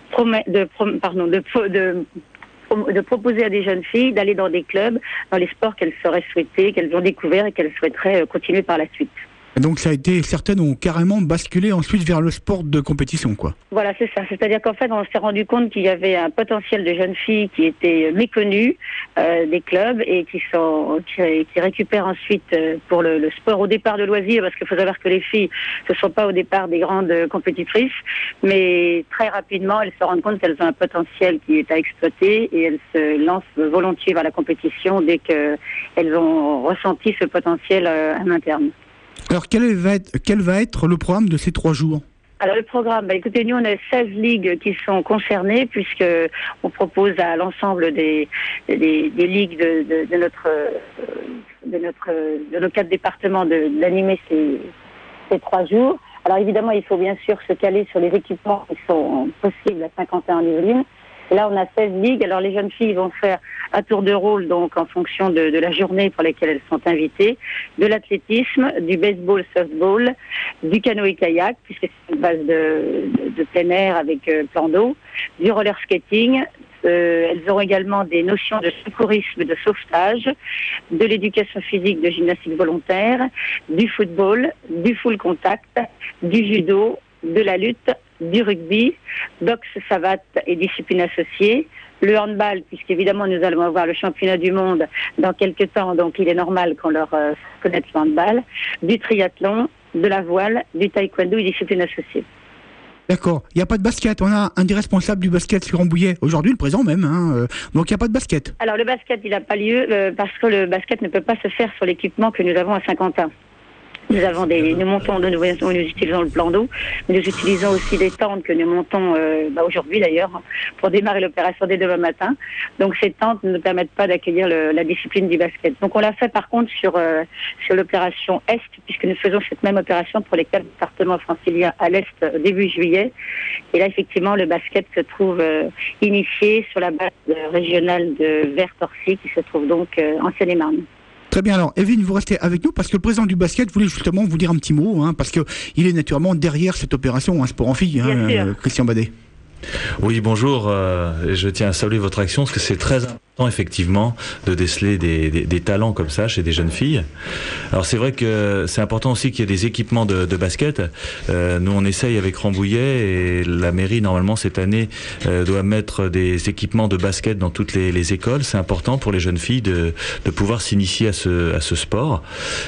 proposer à des jeunes filles d'aller dans des clubs, dans les sports qu'elles auraient souhaité, qu'elles ont découvert et qu'elles souhaiteraient continuer par la suite. Donc ça a été, certaines ont carrément basculé ensuite vers le sport de compétition, quoi. Voilà, c'est ça. C'est-à-dire qu'en fait, on s'est rendu compte qu'il y avait un potentiel de jeunes filles qui étaient méconnues des clubs et qui récupèrent ensuite pour le sport au départ de loisirs, parce qu'il faut savoir que les filles ne sont pas au départ des grandes compétitrices, mais très rapidement, elles se rendent compte qu'elles ont un potentiel qui est à exploiter, et elles se lancent volontiers vers la compétition dès qu'elles ont ressenti ce potentiel à l'interne. Alors, quel va être le programme de ces 3 jours? Alors le programme, écoutez, nous on a 16 ligues qui sont concernées, puisque on propose à l'ensemble des ligues de nos 4 départements d'animer ces 3 jours. Alors évidemment, il faut bien sûr se caler sur les équipements qui sont possibles à Saint-Quentin-en-Yvelines. Et là, on a 16 ligues. Alors les jeunes filles vont faire à tour de rôle, donc en fonction de la journée pour laquelle elles sont invitées, de l'athlétisme, du baseball, softball, du canoë-kayak, puisque c'est une base de plein air avec plan d'eau, du roller skating. Elles auront également des notions de secourisme, de sauvetage, de l'éducation physique, de gymnastique volontaire, du football, du full contact, du judo, de la lutte, du rugby, boxe savate et discipline associée, le handball, puisqu'évidemment nous allons avoir le championnat du monde dans quelques temps, donc il est normal qu'on leur connaisse le handball, du triathlon, de la voile, du taekwondo et discipline associée. D'accord, il n'y a pas de basket, on a un des responsables du basket sur Rambouillet, aujourd'hui le présent même, donc il n'y a pas de basket. Alors le basket il n'a pas lieu parce que le basket ne peut pas se faire sur l'équipement que nous avons à Saint-Quentin. Nous utilisons le plan d'eau, mais nous utilisons aussi des tentes que nous montons aujourd'hui d'ailleurs pour démarrer l'opération dès demain matin. Donc ces tentes ne nous permettent pas d'accueillir la discipline du basket. Donc on l'a fait par contre sur l'opération Est, puisque nous faisons cette même opération pour les 4 départements franciliens à l'Est début juillet. Et là effectivement le basket se trouve initié sur la base régionale de Vert-Orcy qui se trouve donc en Seine-et-Marne. Très bien, alors Evelyne, vous restez avec nous parce que le président du basket voulait justement vous dire un petit mot, parce qu'il est naturellement derrière cette opération, Sport en filles, Christian Badet. Oui, bonjour, je tiens à saluer votre action parce que c'est très important effectivement de déceler des talents comme ça chez des jeunes filles. Alors c'est vrai que c'est important aussi qu'il y ait des équipements de basket. Nous on essaye avec Rambouillet et la mairie normalement cette année doit mettre des équipements de basket dans toutes les écoles. C'est important pour les jeunes filles de pouvoir s'initier à ce sport.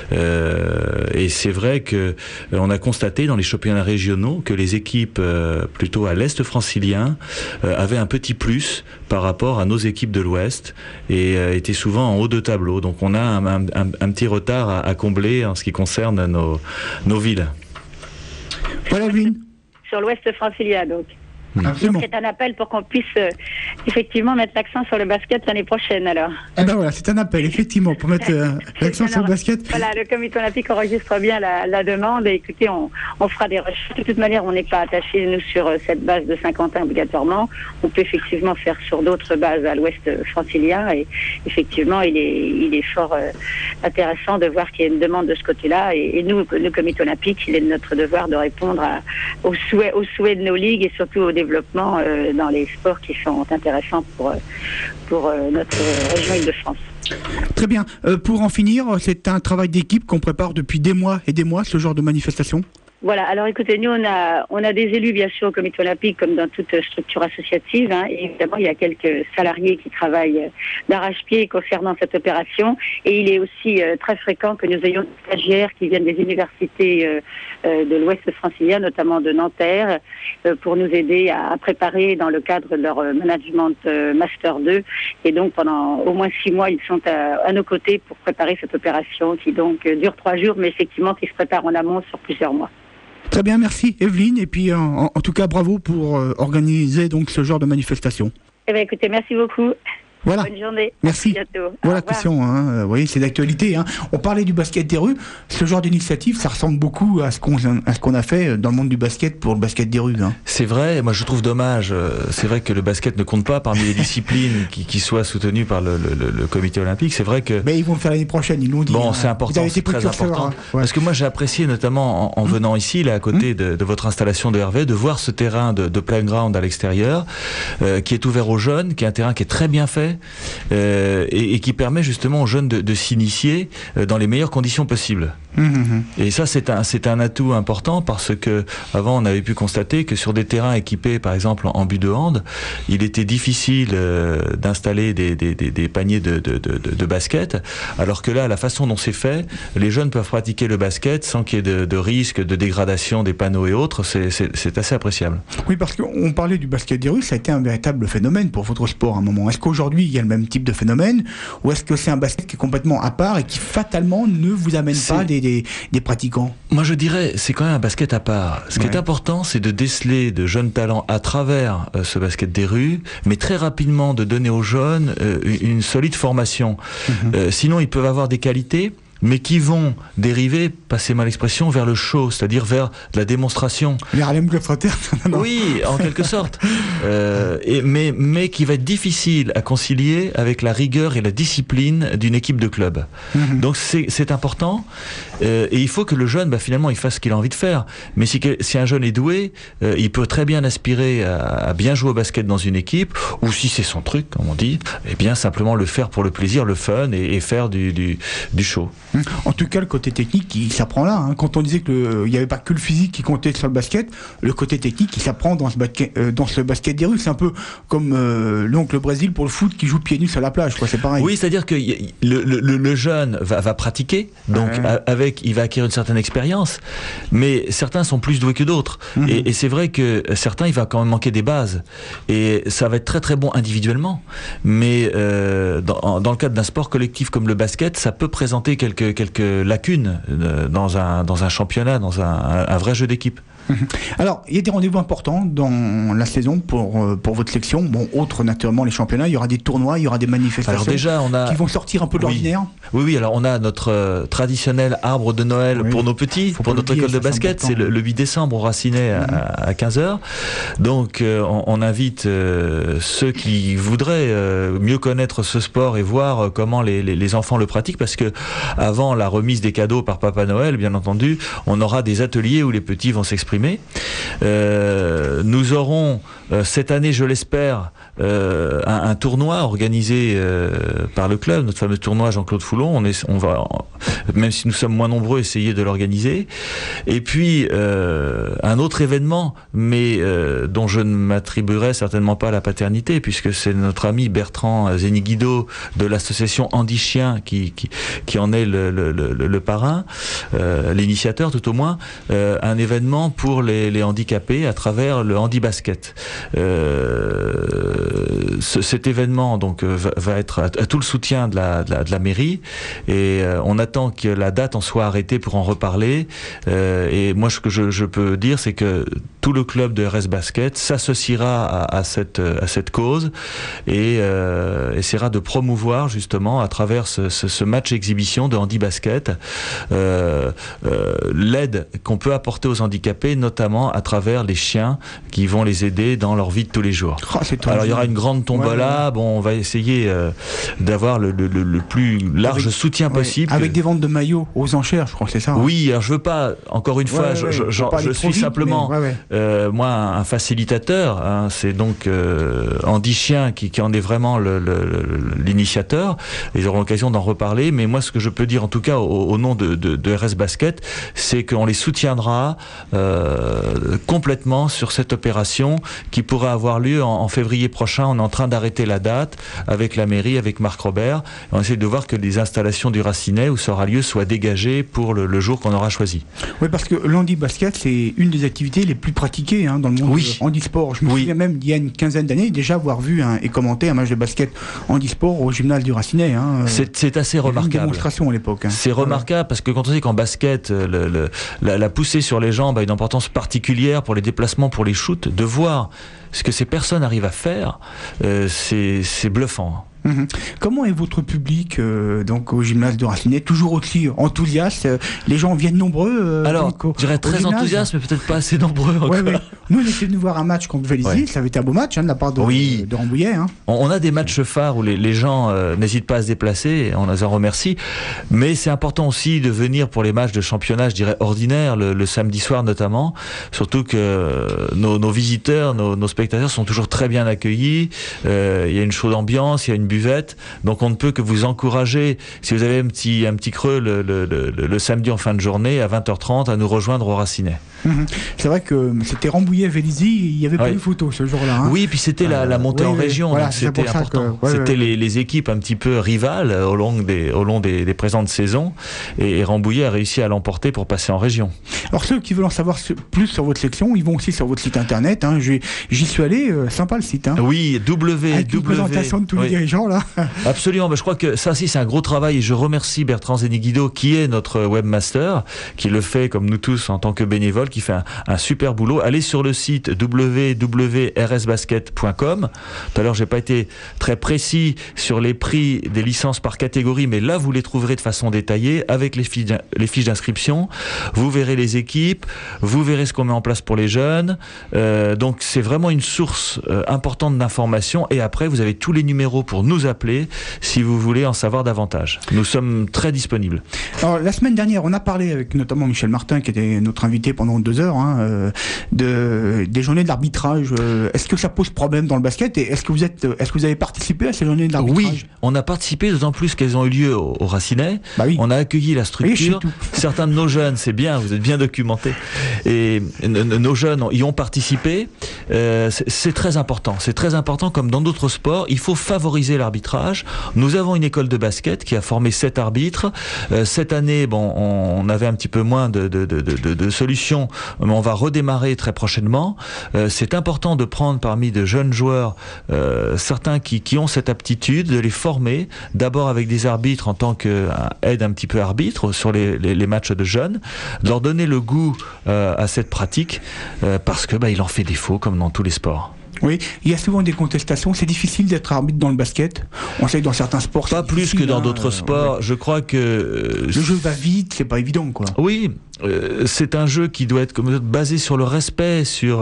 Et c'est vrai que on a constaté dans les championnats régionaux que les équipes plutôt à l'Est francilien avaient un petit plus par rapport à nos équipes de l'Ouest et étaient souvent en haut de tableau. Donc on a un petit retard à combler en ce qui concerne nos villes. Voilà, Evelyne. Sur l'Ouest francilien, donc. Absolument. Donc c'est un appel pour qu'on puisse effectivement mettre l'accent sur le basket l'année prochaine alors. Eh ben voilà, c'est un appel effectivement pour mettre l'accent sur le basket. Voilà, le comité olympique enregistre bien la demande et écoutez, on fera des recherches. De toute manière, on n'est pas attaché nous sur cette base de Saint-Quentin obligatoirement. On peut effectivement faire sur d'autres bases à l'ouest francilien et effectivement il est fort intéressant de voir qu'il y a une demande de ce côté-là et nous, le comité olympique, il est de notre devoir de répondre aux souhaits de nos ligues et surtout au développement dans les sports qui sont intéressants pour notre région Île-de-France. Très bien. Pour en finir, c'est un travail d'équipe qu'on prépare depuis des mois et des mois, ce genre de manifestation. Voilà, alors écoutez, nous on a des élus bien sûr au comité olympique comme dans toute structure associative, et évidemment il y a quelques salariés qui travaillent d'arrache-pied concernant cette opération et il est aussi très fréquent que nous ayons des stagiaires qui viennent des universités de l'Ouest francilien, notamment de Nanterre, pour nous aider à préparer dans le cadre de leur management Master 2 et donc pendant au moins 6 mois ils sont à nos côtés pour préparer cette opération qui donc dure 3 jours mais effectivement qui se prépare en amont sur plusieurs mois. Très bien, merci Evelyne, et puis en tout cas bravo pour organiser donc ce genre de manifestation. Eh bien écoutez, merci beaucoup. Voilà. Bonne journée. Merci. À bientôt. Voilà, Christian, vous voyez, c'est d'actualité. On parlait du basket des rues. Ce genre d'initiative, ça ressemble beaucoup à ce qu'on a fait dans le monde du basket pour le basket des rues. C'est vrai, moi je trouve dommage. C'est vrai que le basket ne compte pas parmi les disciplines qui soient soutenues par le comité olympique. C'est vrai que... Mais ils vont le faire l'année prochaine, ils l'ont dit. Bon, c'est important, c'est très important. Parce que moi j'ai apprécié notamment en venant ici, là à côté de votre installation de Hervé, de voir ce terrain de playground à l'extérieur, qui est ouvert aux jeunes, qui est un terrain qui est très bien fait, et qui permet justement aux jeunes de s'initier dans les meilleures conditions possibles. Et ça c'est un atout important parce que avant on avait pu constater que sur des terrains équipés par exemple en but de hand, il était difficile d'installer des paniers de basket, alors que là la façon dont c'est fait, les jeunes peuvent pratiquer le basket sans qu'il y ait de risque de dégradation des panneaux et autres. C'est assez appréciable. Oui, parce qu'on parlait du basket des rues, ça a été un véritable phénomène pour votre sport à un moment. Est-ce qu'aujourd'hui il y a le même type de phénomène ou est-ce que c'est un basket qui est complètement à part et qui fatalement ne vous amène pas des pratiquants? Moi je dirais c'est quand même un basket à part. Ce qui est important, c'est de déceler de jeunes talents à travers ce basket des rues, mais très rapidement de donner aux jeunes une solide formation. Sinon ils peuvent avoir des qualités, mais qui vont dériver, passez-moi l'expression, vers le show, c'est-à-dire vers de la démonstration. Les Harlem Globetrotters. Oui, en quelque sorte. Mais qui va être difficile à concilier avec la rigueur et la discipline d'une équipe de club. Donc c'est important, et il faut que le jeune, finalement, il fasse ce qu'il a envie de faire. Mais si un jeune est doué, il peut très bien aspirer à bien jouer au basket dans une équipe, ou si c'est son truc, comme on dit, eh bien simplement le faire pour le plaisir, le fun, et faire du show. En tout cas, le côté technique, il s'apprend là. Quand on disait qu'il n'y avait pas que le physique qui comptait sur le basket, le côté technique, il s'apprend dans ce basket des rues. C'est un peu comme le Brésil pour le foot qui joue pieds nus sur la plage, quoi. C'est pareil. Oui, c'est-à-dire que le jeune va pratiquer, donc il va acquérir une certaine expérience, mais certains sont plus doués que d'autres. Et c'est vrai que certains, il va quand même manquer des bases. Et ça va être très très bon individuellement, mais dans le cadre d'un sport collectif comme le basket, ça peut présenter quelques lacunes dans un championnat, dans un vrai jeu d'équipe. Alors, il y a des rendez-vous importants dans la saison pour votre section. Bon, outre naturellement les championnats, il y aura des tournois, il y aura des manifestations. Alors déjà, qui vont sortir un peu de l'ordinaire. Oui, alors on a notre traditionnel arbre de Noël pour nos petits, pour notre école de basket. C'est le 8 décembre au Racinet à 15h. Donc, on invite ceux qui voudraient mieux connaître ce sport et voir comment les enfants le pratiquent, parce que avant la remise des cadeaux par Papa Noël, bien entendu, on aura des ateliers où les petits vont s'exprimer. Nous aurons cette année, je l'espère, un tournoi organisé par le club, notre fameux tournoi Jean-Claude Foulon. On va, même si nous sommes moins nombreux, essayer de l'organiser. Et puis un autre événement, mais dont je ne m'attribuerai certainement pas la paternité, puisque c'est notre ami Bertrand Zeniguido de l'association Handi Chien qui en est le parrain, l'initiateur tout au moins, un événement pour les handicapés à travers le handi basket. Cet événement donc va être à tout le soutien de la mairie, et on attend que la date en soit arrêtée pour en reparler. Et moi, ce que je peux dire, c'est que tout le club de RS Basket s'associera à cette cause et essaiera de promouvoir justement à travers ce match exhibition de handi basket l'aide qu'on peut apporter aux handicapés, notamment à travers les chiens qui vont les aider dans leur vie de tous les jours. Alors il y aura une grande tombola, on va essayer d'avoir le plus large soutien possible. Avec des ventes de maillots aux enchères, je crois que c'est ça. Oui, alors je veux pas, encore une fois, je suis simplement moi un facilitateur, c'est donc Handi Chien qui en est vraiment l'initiateur. Ils auront l'occasion d'en reparler, mais moi ce que je peux dire en tout cas au nom de RS Basket, c'est qu'on les soutiendra complètement sur cette opération qui pourra avoir lieu en février prochain. On est en train d'arrêter la date avec la mairie, avec Marc Robert. On essaie de voir que les installations du Racinet où ça aura lieu soient dégagées pour le jour qu'on aura choisi. Oui, parce que l'handi basket, c'est une des activités les plus pratiquées dans le monde handisport. Je me souviens même il y a une quinzaine d'années déjà avoir vu et commenté un match de basket handisport au gymnase du Racinet. C'est assez remarquable. Une démonstration à l'époque. C'est remarquable parce que quand on sait qu'en basket, la poussée sur les jambes a une importance particulière pour les déplacements, pour les shoots, de voir ce que ces personnes arrivent à faire, c'est bluffant. Comment est votre public donc au gymnase de Racinet? Toujours aussi enthousiaste? Les gens viennent nombreux? Alors, je dirais très enthousiaste, mais peut-être pas assez nombreux encore. Nous, on était venus voir un match contre Vélizy, ça avait été un beau match de la part de Rambouillet. On a des matchs phares où les gens n'hésitent pas à se déplacer, et on les en remercie, mais c'est important aussi de venir pour les matchs de championnat, je dirais ordinaires, le samedi soir notamment, surtout que nos visiteurs, nos spectateurs sont toujours très bien accueillis, il y a une chaude ambiance, il y a une buvette, donc on ne peut que vous encourager, si vous avez un petit creux le samedi en fin de journée à 20h30, à nous rejoindre au Racinet. C'est vrai que c'était Rambouillet-Vélizy, il n'y avait pas eu photo ce jour-là. Oui, puis c'était la montée en région, voilà, donc c'était important. C'était les équipes un petit peu rivales au long des présentes saisons, et Rambouillet a réussi à l'emporter pour passer en région. Alors ceux qui veulent en savoir plus sur votre section, ils vont aussi sur votre site internet. J'y suis allé, sympa le site. Oui, avec une présentation de tous les dirigeants là. Absolument, mais je crois que ça aussi c'est un gros travail, et je remercie Bertrand Zeniguido qui est notre webmaster, qui le fait comme nous tous en tant que bénévole, qui fait un super boulot. Allez sur le site www.rsbasket.com. Tout à l'heure, j'ai pas été très précis sur les prix des licences par catégorie, mais là, vous les trouverez de façon détaillée avec les fiches d'inscription. Vous verrez les équipes, vous verrez ce qu'on met en place pour les jeunes. Donc, c'est vraiment une source importante d'informations. Et après, vous avez tous les numéros pour nous appeler si vous voulez en savoir davantage. Nous sommes très disponibles. Alors, la semaine dernière, on a parlé avec notamment Michel Martin, qui était notre invité pendant 2 heures, des journées d'arbitrage. Est-ce que ça pose problème dans le basket et est-ce que vous avez participé à ces journées d'arbitrage? Oui, on a participé, d'autant plus qu'elles ont eu lieu au Racinet. Bah oui. On a accueilli la structure. Certains de nos jeunes, c'est bien, vous êtes bien documentés. Et nos jeunes y ont participé. C'est très important. C'est très important, comme dans d'autres sports. Il faut favoriser l'arbitrage. Nous avons une école de basket qui a formé 7 arbitres. Cette année, on avait un petit peu moins de solutions, mais on va redémarrer très prochainement. C'est important de prendre parmi de jeunes joueurs certains qui ont cette aptitude, de les former, d'abord avec des arbitres en tant qu'aide un petit peu arbitre sur les matchs de jeunes, de leur donner le goût à cette pratique, parce que il en fait défaut comme dans tous les sports. Oui, il y a souvent des contestations. C'est difficile d'être arbitre dans le basket. On sait que dans certains sports, pas plus que dans d'autres sports. Je crois que le jeu va vite, c'est pas évident, quoi. Oui. C'est un jeu qui doit être basé sur le respect, sur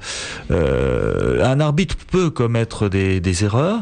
un arbitre peut commettre des erreurs,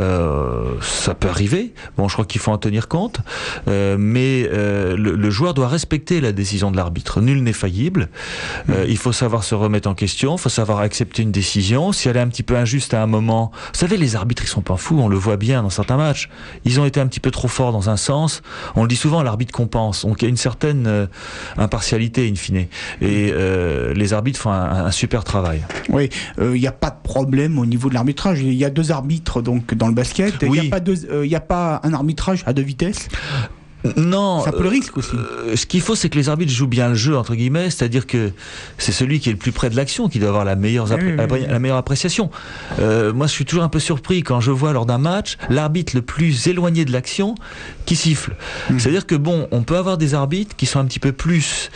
ça peut arriver. Bon, je crois qu'il faut en tenir compte, mais le joueur doit respecter la décision de l'arbitre. Nul n'est faillible. Il faut savoir se remettre en question, il faut savoir accepter une décision. Si elle est un petit peu injuste à un moment, vous savez, les arbitres ils sont pas fous, on le voit bien dans certains matchs. Ils ont été un petit peu trop forts dans un sens. On le dit souvent, l'arbitre compense. Donc il y a une certaine impartialité in fine. Et les arbitres font un super travail. Oui, il n'y a pas de problème au niveau de l'arbitrage. Il y a 2 arbitres donc dans le basket. Oui. Il n'y a pas un arbitrage à 2 vitesses. Non, ça peut le risque aussi. Ce qu'il faut, c'est que les arbitres jouent bien le jeu, entre guillemets, c'est-à-dire que c'est celui qui est le plus près de l'action qui doit avoir la meilleure appréciation. Moi, je suis toujours un peu surpris quand je vois lors d'un match l'arbitre le plus éloigné de l'action qui siffle. C'est-à-dire que on peut avoir des arbitres qui sont un petit peu plus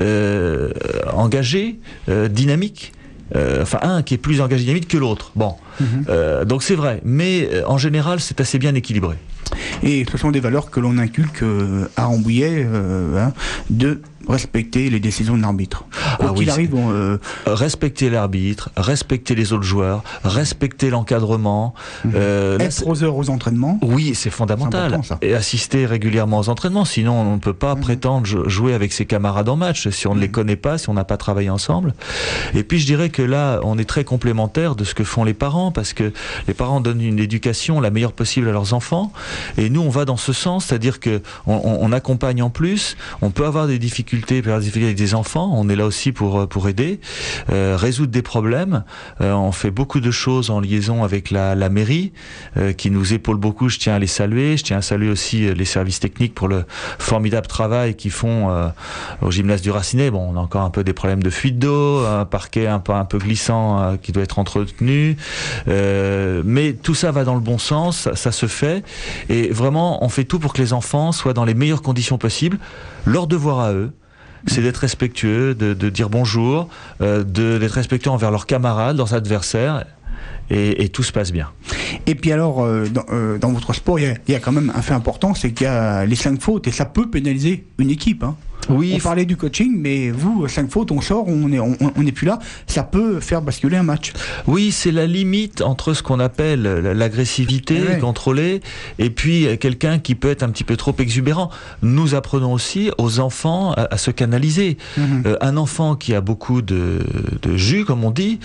engagés, dynamiques. Un qui est plus engagé dynamique que l'autre. Donc c'est vrai, mais en général, c'est assez bien équilibré. Et ce sont des valeurs que l'on inculque à Rambouillet, de respecter les décisions de l'arbitre. Quoi qu'il arrive, respecter l'arbitre, respecter les autres joueurs, respecter l'encadrement, être aux heures aux entraînements. Oui, c'est fondamental. Et assister régulièrement aux entraînements, sinon on ne peut pas prétendre jouer avec ses camarades en match si on ne les connaît pas, si on n'a pas travaillé ensemble. Et puis je dirais que là, on est très complémentaires de ce que font les parents, parce que les parents donnent une éducation la meilleure possible à leurs enfants, et nous on va dans ce sens, c'est-à-dire que on accompagne en plus. On peut avoir des difficultés avec des enfants, on est là aussi pour aider, résoudre des problèmes. On fait beaucoup de choses en liaison avec la mairie qui nous épaule beaucoup. Je tiens à les saluer. Je tiens à saluer aussi les services techniques pour le formidable travail qu'ils font au gymnase du Racinet. On a encore un peu des problèmes de fuite d'eau, un parquet un peu glissant qui doit être entretenu, mais tout ça va dans le bon sens, ça se fait, et vraiment on fait tout pour que les enfants soient dans les meilleures conditions possibles. Leur devoir à eux, c'est d'être respectueux, de dire bonjour, d'être respectueux envers leurs camarades, leurs adversaires, et tout se passe bien. Et puis alors, dans votre sport, il y a quand même un fait important, c'est qu'il y a les 5 fautes, et ça peut pénaliser une équipe. Oui, on parlait du coaching, mais vous, 5 fautes, on sort, on n'est plus là, ça peut faire basculer un match. Oui, c'est la limite entre ce qu'on appelle l'agressivité contrôlée et puis quelqu'un qui peut être un petit peu trop exubérant. Nous apprenons aussi aux enfants à se canaliser. Un enfant qui a beaucoup de jus, comme on dit,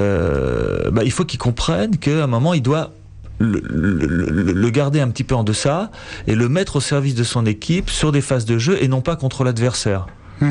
il faut qu'il comprenne qu'à un moment, il doit le garder un petit peu en deçà et le mettre au service de son équipe sur des phases de jeu et non pas contre l'adversaire.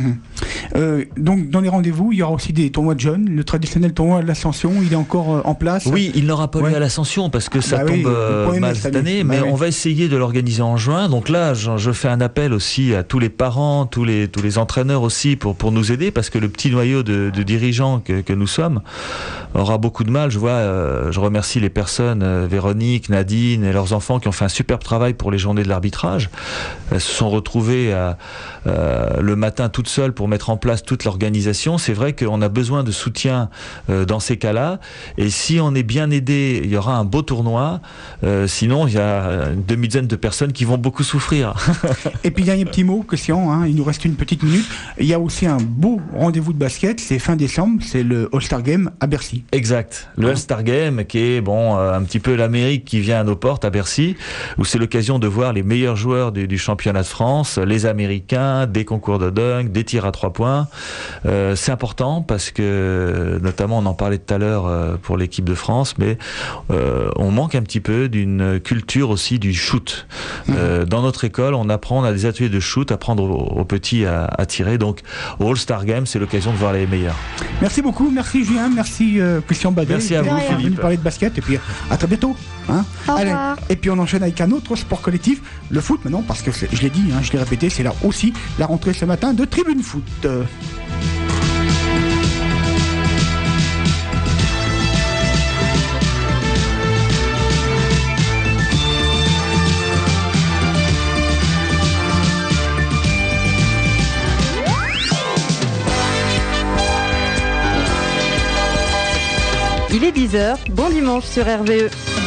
Donc dans les rendez-vous, il y aura aussi des tournois de jeunes. Le traditionnel tournoi de l'Ascension, il est encore en place. Oui, il n'aura pas lieu à l'Ascension parce que ça tombe mal cette année, mais on va essayer de l'organiser en juin. Donc là, je fais un appel aussi à tous les parents, tous les entraîneurs aussi pour nous aider, parce que le petit noyau de dirigeants que nous sommes aura beaucoup de mal. Je remercie les personnes, Véronique, Nadine et leurs enfants qui ont fait un superbe travail pour les journées de l'arbitrage. Elles se sont retrouvées le matin Et puis, dernier petit mot, Christian, hein, il nous reste une petite minute. Il y a aussi un beau rendez-vous de basket, c'est fin décembre, c'est le All-Star Game à Bercy. Exact. Le All-Star Game qui est un petit peu l'Amérique qui vient à nos portes à Bercy, où c'est l'occasion de voir les meilleurs joueurs du championnat de France, les Américains, des concours de dunk, des tirs à 3 points. C'est important parce que, notamment, on en parlait tout à l'heure pour l'équipe de France, mais on manque un petit peu d'une culture aussi du shoot. Dans notre école, on a des ateliers de shoot, apprendre aux petits à tirer. Donc, au All-Star Game, c'est l'occasion de voir les meilleurs. Merci beaucoup, merci Julien, merci Christian Badet. Merci à vous, Philippe. Venu parler de basket et puis à très bientôt. Hein. Allez, et puis on enchaîne avec un autre sport collectif, le foot maintenant, parce que je l'ai dit, hein, je l'ai répété, c'est là aussi la rentrée ce matin de Tribune Foot. Il est 10h, bon dimanche sur RVE.